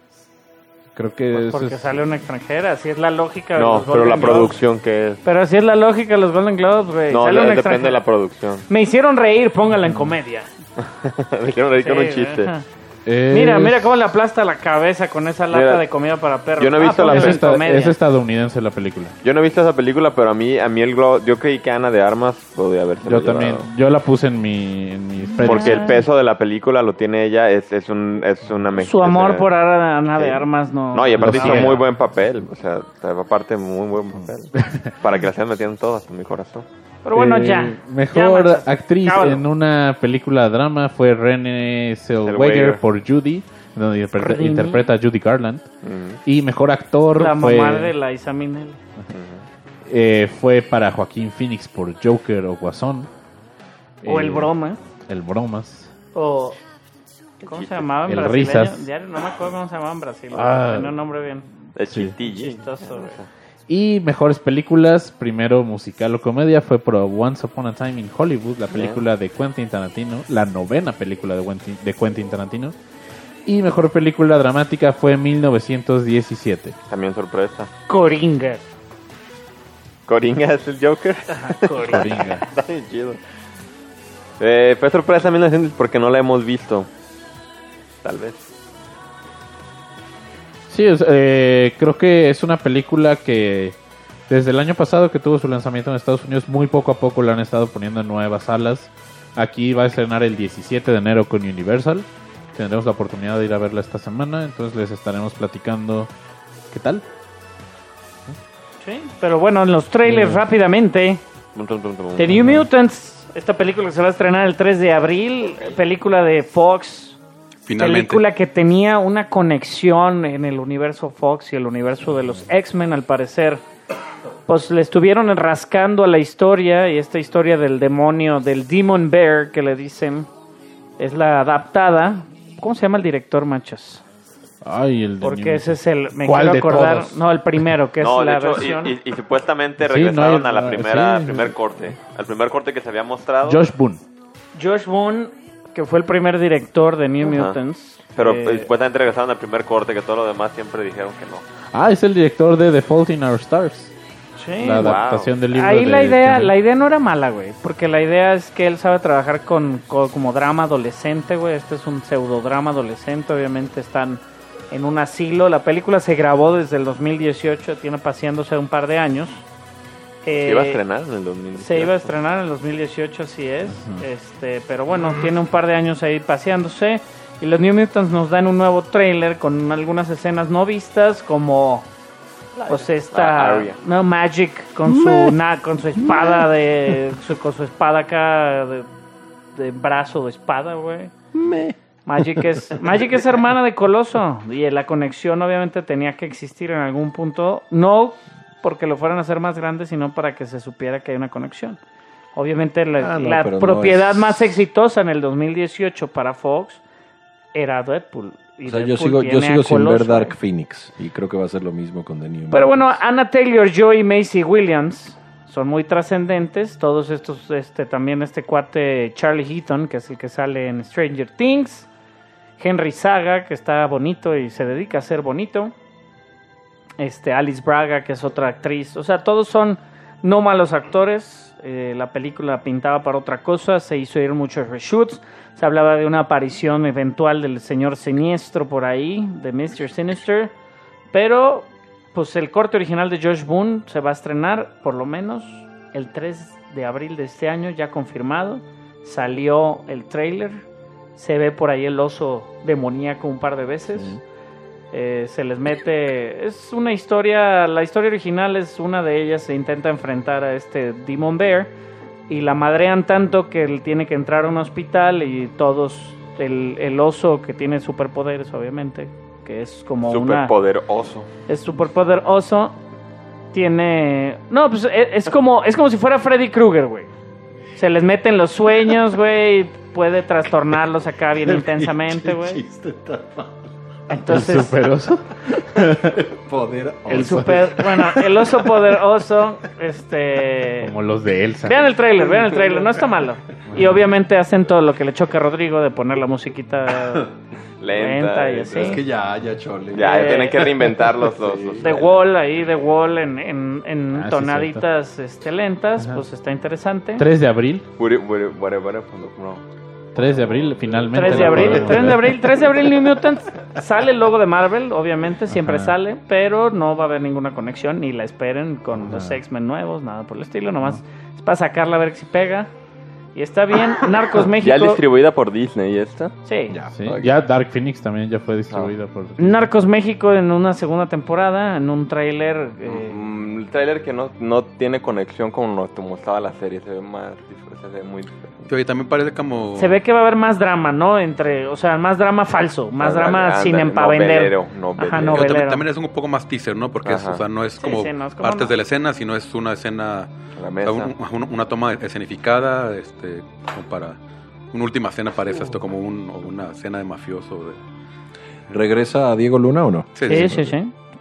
Creo que Pues eso porque es- sale una extranjera, así es la lógica de No, los pero Golden la Globes. producción que es. Pero así es la lógica de los Golden Globes, güey. No, Sale de- una depende de la extranjera. producción. Me hicieron reír, póngala en comedia. Me dijeron reír con un Sí, chiste. ajá. es- Mira, mira cómo le aplasta la cabeza con esa lata Mira, de comida para perros. yo no he Ah, visto la póngala es, en esta- comedia. es estadounidense la película. Yo no he visto esa película, pero a mí, a mí el globo, yo creí que Ana de Armas podía haberse Yo también, yo la puse en mi, en mi spreadsheet. Porque el peso de la película lo tiene ella, es, es, un, es una mezcla. Su amor por Ana, Ana de Sí. Armas no... No, y aparte Lo hizo ciega. muy buen papel. O sea, aparte muy buen papel. Para que la sean metiendo todas en mi corazón. Pero bueno, Eh, ya. Mejor Ya, Max, actriz cábalo. en una película drama fue Renée Zellweger Zellweger. por Judy, donde interpreta, Renée. interpreta a Judy Garland. Ujú, Y mejor actor La fue, mamá de la Isa Minnelli. ujú. eh, fue para Joaquín Phoenix por Joker o Guasón. O Eh, el Broma. El Bromas. O... ¿Cómo se llamaba en El brasileño? Risas. Ya no me acuerdo cómo se llamaba en Brasil. Ah. Tenía un nombre bien El chistillo. chistoso, güey. Y mejores películas, primero musical o comedia, fue por Once Upon a Time in Hollywood, la película de Quentin Tarantino, la novena película de Quentin, de Quentin Tarantino. Y mejor película dramática fue mil novecientos diecisiete. También sorpresa. Coringa. ¿Coringa es el Joker? Ajá, Coringa. Coringa. Está bien chido. Eh, fue sorpresa mil novecientos porque no la hemos visto. Tal vez. Sí, es, eh, creo que es una película que desde el año pasado que tuvo su lanzamiento en Estados Unidos, muy poco a poco la han estado poniendo en nuevas salas. Aquí va a estrenar el diecisiete de enero con Universal. Tendremos la oportunidad de ir a verla esta semana, entonces les estaremos platicando qué tal. Sí, pero bueno, en los trailers Sí. rápidamente. The New Mutants, esta película que se va a estrenar el tres de abril, película de Fox. Finalmente. Película que tenía una conexión en el universo Fox y el universo de los X-Men, al parecer. Pues le estuvieron rascando a la historia, y esta historia del demonio, del Demon Bear, que le dicen, es la adaptada. ¿Cómo se llama el director, machos? Ay, el de Porque New ese es el... Me ¿Cuál quiero de acordar. todos? No, el primero, que es No, de la hecho, versión... y, y- y supuestamente Sí, regresaron no, a la no, primera, sí. al primer corte. Al primer corte que se había mostrado. Josh Boone. Josh Boone, que fue el primer director de New Ajá. Mutants. Pero eh, eh, supuestamente regresaron al primer corte, que todo lo demás siempre dijeron que no. Ah, es el director de The Fault in Our Stars. sí, La wow. adaptación del libro Ahí de la idea, Tim- la idea no era mala, güey, porque la idea es que él sabe trabajar con, con- como drama adolescente, güey. Este es un pseudodrama adolescente, obviamente están en un asilo. La película se grabó desde el dos mil dieciocho, tiene paseándose un par de años. Se Eh, iba a estrenar en el dos mil dieciocho. Se iba a estrenar en el dos mil dieciocho, así es. Este, pero bueno, tiene un par de años ahí paseándose. Y los New Mutants nos dan un nuevo trailer con algunas escenas no vistas, como pues Ah, esta Arya. no Magic con su na- con su espada de su, con su espada acá de, de brazo de espada, güey. Magic es Magic es hermana de Coloso, y la conexión obviamente tenía que existir en algún punto, no porque lo fueran a hacer más grande, sino para que se supiera que hay una conexión. Obviamente la, Ah, no, la pero no propiedad es- más exitosa en el dos mil dieciocho para Fox era Deadpool. Y O sea, yo Deadpool sigo, yo tiene sigo a sin Coloso, ver Dark güey. Phoenix y creo que va a ser lo mismo con The New Pero bueno, Mutants. Anna Taylor-Joy y Macy Williams son muy trascendentes. Todos estos, este, también este cuate Charlie Heaton, que es el que sale en Stranger Things. Henry Zaga, que está bonito y se dedica a ser bonito. Este, Alice Braga, que es otra actriz. O sea, todos son no malos actores. Eh, la película pintaba para otra cosa. Se hizo ir muchos reshoots. Se hablaba de una aparición eventual del señor Siniestro por ahí, de mister Sinister. Pero, pues el corte original de Josh Boone se va a estrenar, por lo menos, el tres de abril de este año, ya confirmado. Salió el tráiler. Se ve por ahí el oso demoníaco un par de veces. Sí. Eh, se les mete... Es una historia... La historia original es una de ellas. Se intenta enfrentar a este Demon Bear. Y la madrean tanto que él tiene que entrar a un hospital. Y todos... El, el oso que tiene superpoderes, obviamente. Que es como una... Superpoderoso. Es superpoderoso. Tiene... No, pues es, es como... Es como si fuera Freddy Krueger, güey. Se les mete en los sueños, güey. Puede trastornarlos acá bien intensamente, güey. Entonces... El superoso. Poder El super, bueno, el oso poderoso, este... Como los de Elsa. Vean el tráiler, vean el tráiler, no está malo. Y obviamente hacen todo lo que le choca a Rodrigo de poner la musiquita Lenta. lenta y así. Es que ya, ya, chole. Ya, Eh, ya tienen que reinventar los dos. los- The Wall, ahí The Wall en, en, en Ah, sí, tonaditas este, lentas, Ajá. pues está interesante. tres de abril. Whatever, whatever, whatever, no. tres de abril, finalmente. tres de la abril, podemos tres de ver. abril, tres de abril New Mutants. Sale el logo de Marvel, obviamente, siempre Ajá. sale, pero no va a haber ninguna conexión, ni la esperen con Ajá. los X-Men nuevos, nada por el estilo, nomás es para sacarla a ver si pega. Y está bien, Narcos México. Ya distribuida por Disney, ¿y esta? Sí. Ya. Sí, Ok. ya Dark Phoenix también ya fue distribuida por... Narcos México en una segunda temporada, en un tráiler. eh, Mm, el tráiler que no, no tiene conexión con lo que mostraba la serie, se ve más, se ve muy diferente. Y también parece como... Se ve que va a haber más drama, ¿no? Entre, o sea, más drama falso, más Ándale, drama ándale, sin empavender. novelero, novelero. Ajá, Digo, novelero. también, también es un poco más teaser, ¿no? Porque es, Ajá. o sea, no es Sí, como sí, no, es como partes no. de la escena, sino es una escena, A la o mesa. sea, un- un- una toma escenificada, este, como para una última cena parece esto como un, o una cena de mafioso. De... ¿Regresa a Diego Luna o no? Sí, sí, sí.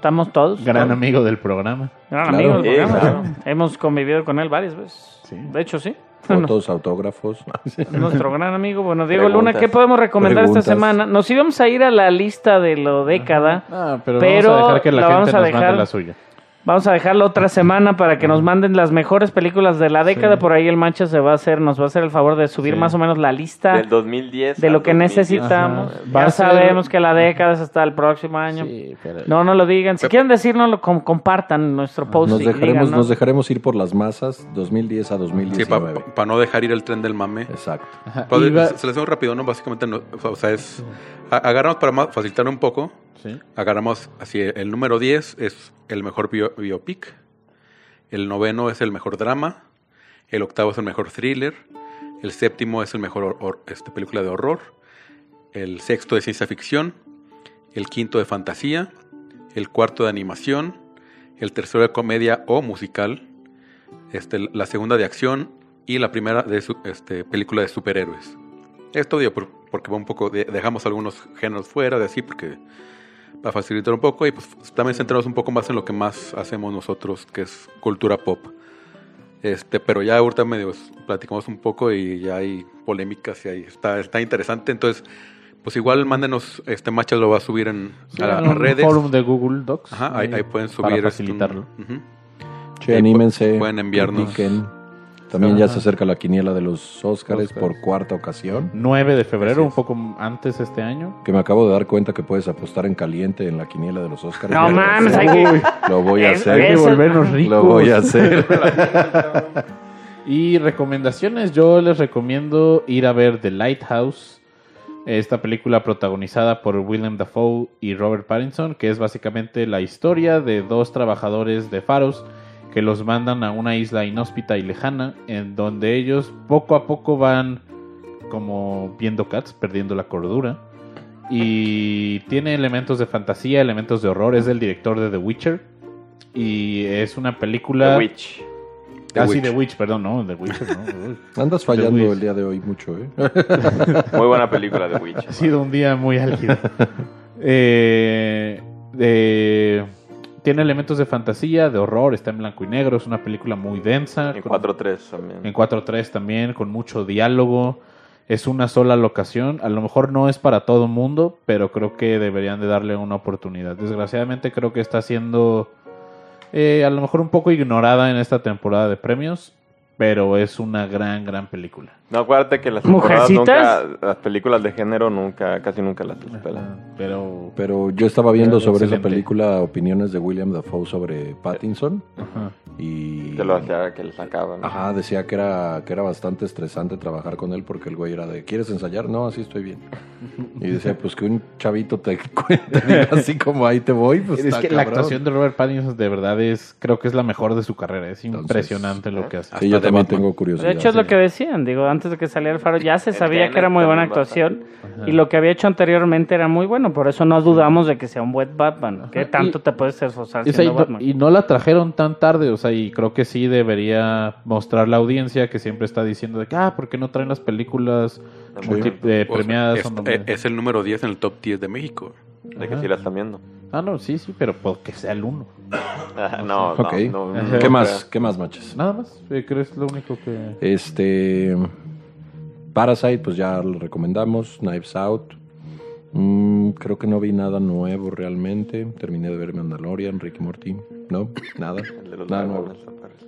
estamos todos. Gran todos. amigo del programa. Gran Claro. amigo del Sí, programa. claro. Hemos convivido con él varias veces. Sí. De hecho, sí. Fotos, autógrafos. Nuestro gran amigo. Bueno, Diego Preguntas. Luna, ¿qué podemos recomendar Preguntas. esta semana? Nos íbamos a ir a la lista de lo década. Ah, pero, Pero vamos a dejar que la, la gente vamos a nos dejar- mande la suya. Vamos a dejarlo otra semana para que nos manden las mejores películas de la década. Sí. Por ahí el Mancha se va a hacer, nos va a hacer el favor de subir Sí. más o menos la lista Del dos mil diez de al lo que dos mil diez. necesitamos. Ajá. Va Ya a ser- sabemos que la década es hasta el próximo año. Sí, pero... No, no lo digan. Si Pepe. quieren decirnos, lo com- compartan nuestro post. Nos y dejaremos, díganos. nos dejaremos ir por las masas dos mil diez a dos mil Sí, para diecinueve. no dejar ir el tren del mame. Exacto. Ajá, Pues, iba- Se les hace rápido, ¿no? Básicamente, no, o sea, es... a- Agarramos para más- facilitar un poco. Sí. Agarramos así, el número diez es el mejor bio- biopic. El noveno es el mejor drama. El octavo es el mejor thriller. El séptimo es el mejor hor- hor- este, película de horror. El sexto de ciencia ficción. El quinto de fantasía. El cuarto de animación. El tercero de comedia o musical. Este, la segunda de acción. Y la primera de su- este, película de superhéroes. Esto digo por- porque va un poco de- dejamos algunos géneros fuera de así porque para facilitar un poco y pues también centrarnos un poco más en lo que más hacemos nosotros, que es cultura pop. Este, pero ya ahorita medio platicamos un poco y ya hay polémicas y ahí está, está interesante. Entonces, pues igual mándenos, este Machas lo va a subir en Sí, a, la- en a un redes. forum de Google Docs. Ajá, ahí, ahí pueden subir Para este, facilitarlo. un- ujú. Che, Ahí anímense. pueden enviarnos. critiquen. También ya Ajá. se acerca la quiniela de los Óscares Óscares. por cuarta ocasión. nueve de febrero, Así un es. poco antes este año. Que me acabo de dar cuenta que puedes apostar en caliente en la quiniela de los Óscares. No Pero mames, sí, hay que- Lo voy a Es- hacer. Hay que Eso- volvernos ricos. Lo voy a hacer. Y recomendaciones, yo les recomiendo ir a ver The Lighthouse, esta película protagonizada por Willem Dafoe y Robert Pattinson, que es básicamente la historia de dos trabajadores de faros que los mandan a una isla inhóspita y lejana, en donde ellos poco a poco van como viendo cats, perdiendo la cordura. Y tiene elementos de fantasía, elementos de horror, es del director de The Witcher. Y es una película... The Witch. The Ah, sí, Witch. The Witch, perdón, no, The Witcher, no. Uy. Andas fallando Luis. el día de hoy mucho, ¿eh? Muy buena película The Witch. Ha sido un día muy álgido. Eh, de- tiene elementos de fantasía, de horror, está en blanco y negro, es una película muy densa. En con- cuatro tres también. En cuatro tres también, con mucho diálogo. Es una sola locación. A lo mejor no es para todo mundo, pero creo que deberían de darle una oportunidad. Desgraciadamente creo que está siendo eh, a lo mejor un poco ignorada en esta temporada de premios, pero es una gran, gran película. No, acuérdate que las temporadas ¿Mujercitas? nunca, las películas de género nunca, casi nunca las pelan. Pero... Pero yo estaba viendo Pero sobre esa excelente. película opiniones de William Dafoe sobre Pattinson Ajá. y Que lo hacía, que le sacaban. ajá, decía que era que era bastante estresante trabajar con él porque el güey era de ¿quieres ensayar? No, así estoy bien. Y decía, pues que un chavito te cuente diga así como ahí te voy, pues Es está que la cabrón. actuación de Robert Pattinson de verdad es, creo que es la mejor de su carrera. Es Entonces, impresionante lo que hace. Sí, Hasta yo de también Batman. tengo curiosidad. De hecho, es lo sí. que decían. Digo, antes de que saliera el faro, ya se El sabía Tenet que era muy buena también va a actuación. Ajá. Y lo que había hecho anteriormente era muy bueno. Por eso no dudamos de que sea un buen Batman. ¿Qué tanto Y- te puedes esforzar O sea, y, siendo no, Batman? y no la trajeron tan tarde, o sea, y creo que sí debería mostrar la audiencia que siempre está diciendo de que, ah, ¿por qué no traen las películas Sí. multi- eh, O sea, premiadas? es, o nominadas? es el número diez en el top diez de México. De que Ajá. sí la están viendo. Ah, no, sí, sí, pero pues, que sea el uno. Ah, no, Ok. no, no, Ajá. ¿Qué no más? creo. ¿Qué más, machas? Nada más, eh, creo que es lo único que... Este Parasite, pues ya lo recomendamos. Knives Out. Mm, creo que no vi nada nuevo realmente. Terminé de ver Mandalorian, Ricky Morty. No, nada. El de los Nada nuevo. dragones, aparece.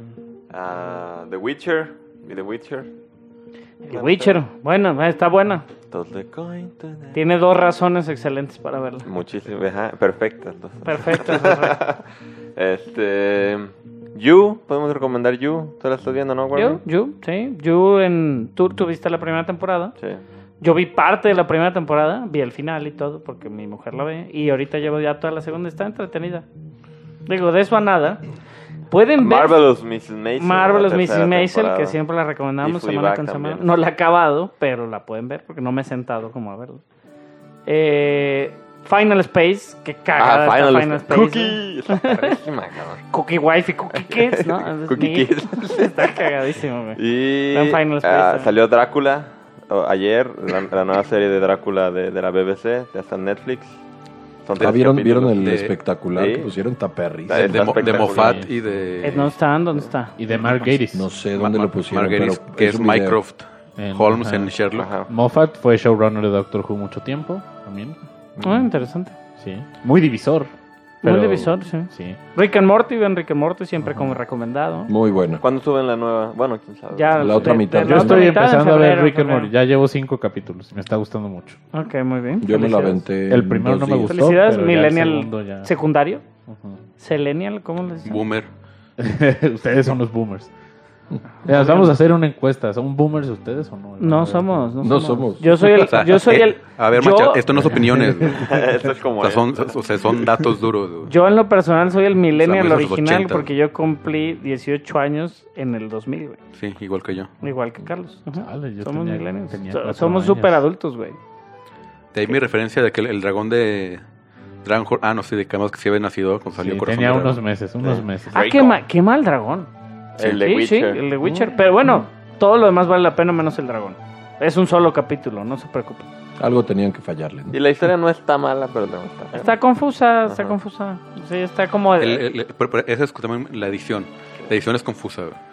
Ah, The Witcher. Vi The Witcher. The Witcher. Bueno, está buena. Totally going to the- Tiene dos razones excelentes para verla. Muchísimas, ajá, perfectas. dos. Perfecto. perfecto. Este. You, podemos recomendar You. ¿Tú la estás viendo, no, You, Warner? You, sí. You en... Tú tuviste la primera temporada. Sí. Yo vi parte de la primera temporada, vi el final y todo, porque mi mujer la ve. Y ahorita llevo ya toda la segunda, está entretenida. Digo, de eso a nada. Pueden ver Marvelous missus Maisel. Marvelous la missus tercera Maisel, temporada. que siempre la recomendamos Y semana Fleabag con semana. también. No la he acabado, pero la pueden ver porque no me he sentado como a verla. Eh, Final Space, que cagada Ah, está Final, Final Space. Space. ¿eh? Cookie. Está perrísima, cabrón. Cookie Wife y Cookie Kids, ¿no? Es Cookie mi- Kids. Está cagadísimo, güey. Y Vean Final Space, ah, eh. salió Drácula oh, ayer, la, la nueva serie de Drácula de, de la B B C, ya está en Netflix. Son Ah, tres ¿vieron, capítulos. ¿vieron el de- espectacular Sí. que pusieron? Está perrísimo. Está De, Mo- de espectacular. Moffat y de... Eh, ¿Dónde está? ¿Dónde está? Y de Mark Gatiss. No sé Ma- dónde Ma- lo pusieron, Marguerite, pero que es un video. Mycroft En- Holmes ajá. en Sherlock. Ajá. Moffat fue showrunner de Doctor Who mucho tiempo también. Ah, interesante. Sí. Muy divisor. Muy pero- divisor, sí. Sí. Rick and Morty, ven Rick and Morty, siempre como recomendado. Muy buena. ¿Cuándo suben la nueva? Bueno, quién sabe. Ya, La otra mitad. la Yo otra estoy mitad en empezando a ver febrero, Rick and febrero. Morty. Ya llevo cinco capítulos y me está gustando mucho. Ok, muy bien. Yo me la Felicidades. aventé. El en primero dos no me días. gustó. Felicidades, pero ya el millennial segundo ya- secundario. Ujú. Selenial, ¿cómo les dicen? Boomer. Ustedes son los boomers. Ya, vamos a hacer una encuesta. ¿Son boomers ustedes o no? No somos, no, No somos. somos. Yo soy el... O sea, yo soy eh, el A ver, yo, macha, esto no es opiniones. güey. Esto es como... O sea, son, o sea, son datos duros. güey. yo en lo personal soy el millennial O sea, muy de los original ochenta. porque yo cumplí dieciocho años en el dos mil, güey. Sí, igual que yo. Igual que Carlos. Ajá. Chale, yo Somos tenía- millennials. tenía So- cuatro Somos años. súper adultos, güey. De ahí mi referencia de que el, el dragón de Dragon Hor- Ah, no sé, de que además que sí había nacido cuando salió Sí, Corazón tenía de Dragón. unos meses, unos Sí. meses. Ah, Draco. qué, ma- qué mal dragón. El de sí, Witcher. sí, el de Witcher. Pero bueno, todo lo demás vale la pena menos el dragón. Es un solo capítulo, no se preocupen. Algo tenían que fallarle. ¿no? Y la historia no está mala, pero no está fea. Está confusa, está Ajá. confusa. Sí, está como... El- el- el- pero- pero esa es también la edición. La edición es confusa. güey.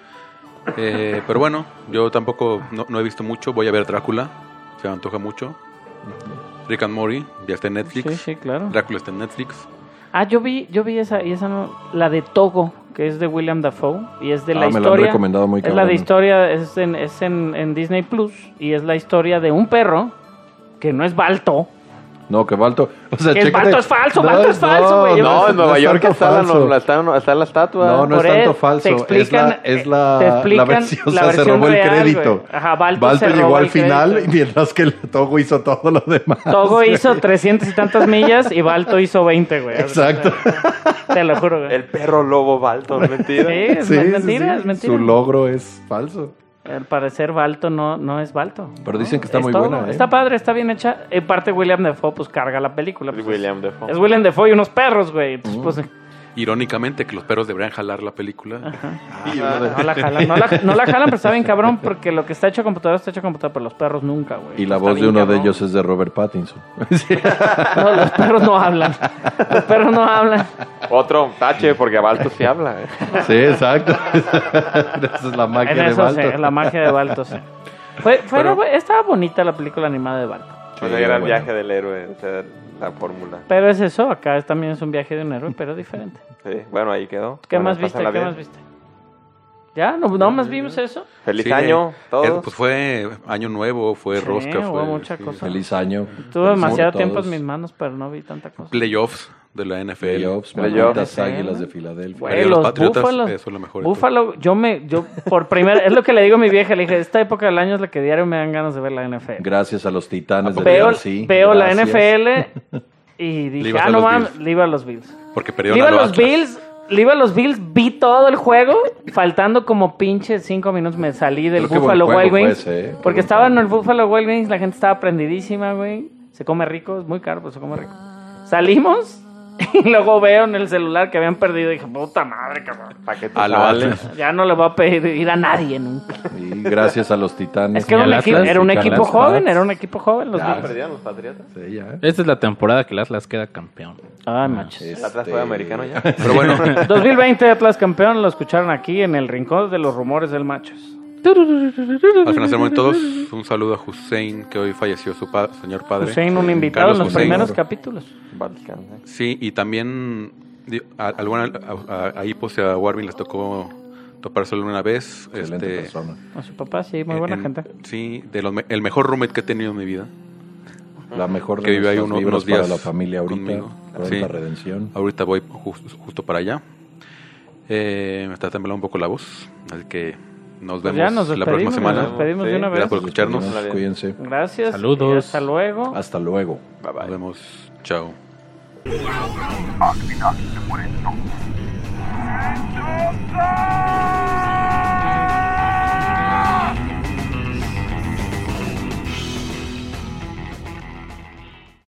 Eh, pero bueno, yo tampoco no, no he visto mucho. Voy a ver Drácula. Se me antoja mucho. Rick and Morty, ya está en Netflix. Sí, sí, claro. Drácula está en Netflix. Ah, yo vi, yo vi esa, y esa no, la de Togo, que es de William Dafoe, y es de la Ah, me la han historia. recomendado muy es la cabrón. de historia, es en, es en, en Disney Plus, y es la historia de un perro que no es Balto. No, que Balto. O sea, Que el chécate. Balto es falso, Balto es falso, güey. No, en no Nueva es York tanto está la, falso. la- está, la- está la estatua. No, no Por es tanto él, falso. te explican, es la, es eh, la, te explican la versión, o la sea, se versión robó el real, crédito. güey. Ajá, Balto se llegó robó al el final, crédito. mientras que el Togo hizo todo lo demás. Togo hizo trescientas y tantas millas y Balto hizo veinte, güey. Exacto. Te lo juro, güey. El perro lobo Balto, ¿es mentira? Sí, es Sí, sí, mentira, sí. es mentira. Su logro es falso. Al parecer Balto no, no es Balto. Pero dicen que está Es muy todo. buena, ¿eh? Está padre, está bien hecha. En parte William Dafoe pues carga la película. Es pues, William Dafoe. Es William Dafoe y unos perros, güey. Entonces, pues, Irónicamente, que los perros deberían jalar la película. no la jalan. No la, no la jalan, pero está bien cabrón porque lo que está hecho a computadora está hecho a computadora, pero los perros nunca, güey. Y la Está voz de bien uno de cabrón. ellos es de Robert Pattinson. No, los perros no hablan. Los perros no hablan. Otro tache, porque Balto sí habla. ¿eh? Sí, exacto. Esa es la magia En de eso Balto. sí, la magia de Balto, sí. Fue, fue, Pero- estaba bonita la película animada de Balto. Bueno, Sí, era el bueno. viaje del héroe, o sea, la fórmula. Pero es eso, acá es- también es un viaje de un héroe, pero diferente. Sí, bueno, ahí quedó. ¿Qué Bueno, más viste? pásenla ¿Qué bien. más viste? ¿Ya? ¿No, ¿No más vimos eso? Feliz Sí, año, eh, todos. Pues fue año nuevo, fue Sí, rosca, hubo fue mucha sí. cosa. Feliz año. Tuve Feliz demasiado año a tiempo todos. en mis manos, pero no vi tanta cosa. Playoffs de la N F L. Playoffs, Playoffs. malditas Sí. águilas de Filadelfia. Güey, Perdieron los los Patriotas, Búfalos. eso es lo mejor de todo. Búfalo, yo me, yo por primera, es lo que le digo a mi vieja, le dije, esta época del año es la que diario me dan ganas de ver la N F L. Gracias a los titanes de Veo, sí, veo la gracias. N F L y Le dije, ibas ah, a no los mames, Bills. le iba a los Bills. Porque Le perdieron iba a a los los Atlas. Bills, le iba a los Bills, vi todo el juego, faltando como pinche cinco minutos me salí del Pero qué Buffalo buen juego Wild fue Wings. ese, ¿eh? Qué Porque buen estaba en juego. el Buffalo Wild Wings, la gente estaba prendidísima, güey. Se come rico, es muy caro, pero se come rico. Salimos y luego veo en el celular que habían perdido y dije, puta madre, cabrón. ¿Para qué te A lo sales? Atlas. Ya no le voy a pedir a nadie nunca. Y gracias a los titanes. Es que era un, al equipo, Atlas era un y equipo Carlos joven, Paz. era un equipo joven los ¿Ya Bills. perdieron los Patriotas? Sí, ya. Esta es la temporada que el Atlas queda campeón. Ay, machos. ¿El Atlas fue americano ya? Pero bueno, dos mil veinte Atlas campeón, lo escucharon aquí en el rincón de los rumores del machos. al final de todos, un saludo a Hussein, que hoy falleció su pa- señor padre. Hussein, un invitado Carlos en los Hussein. primeros capítulos. Vatican, ¿eh? Sí, y también di- a, alguna, a, a Ipos y a Warvin les tocó topárselo una vez. Excelente este, persona. A su papá, sí, muy buena en- gente. Sí, de los me- el mejor roommate que he tenido en mi vida. La mejor de Que vive ahí nuestras uno- vibras unos días para la familia ahorita. conmigo. Pronta Sí. redención. Ahorita voy jus- justo para allá. Eh, me está temblando un poco la voz, así que nos Pues vemos ya nos la despedimos, próxima semana. nos despedimos de Sí, una vez. Gracias por escucharnos. Nos Cuídense. Gracias. Saludos. y hasta luego. Hasta luego. Bye bye. Nos vemos. Chao. Akminaak de Moresto.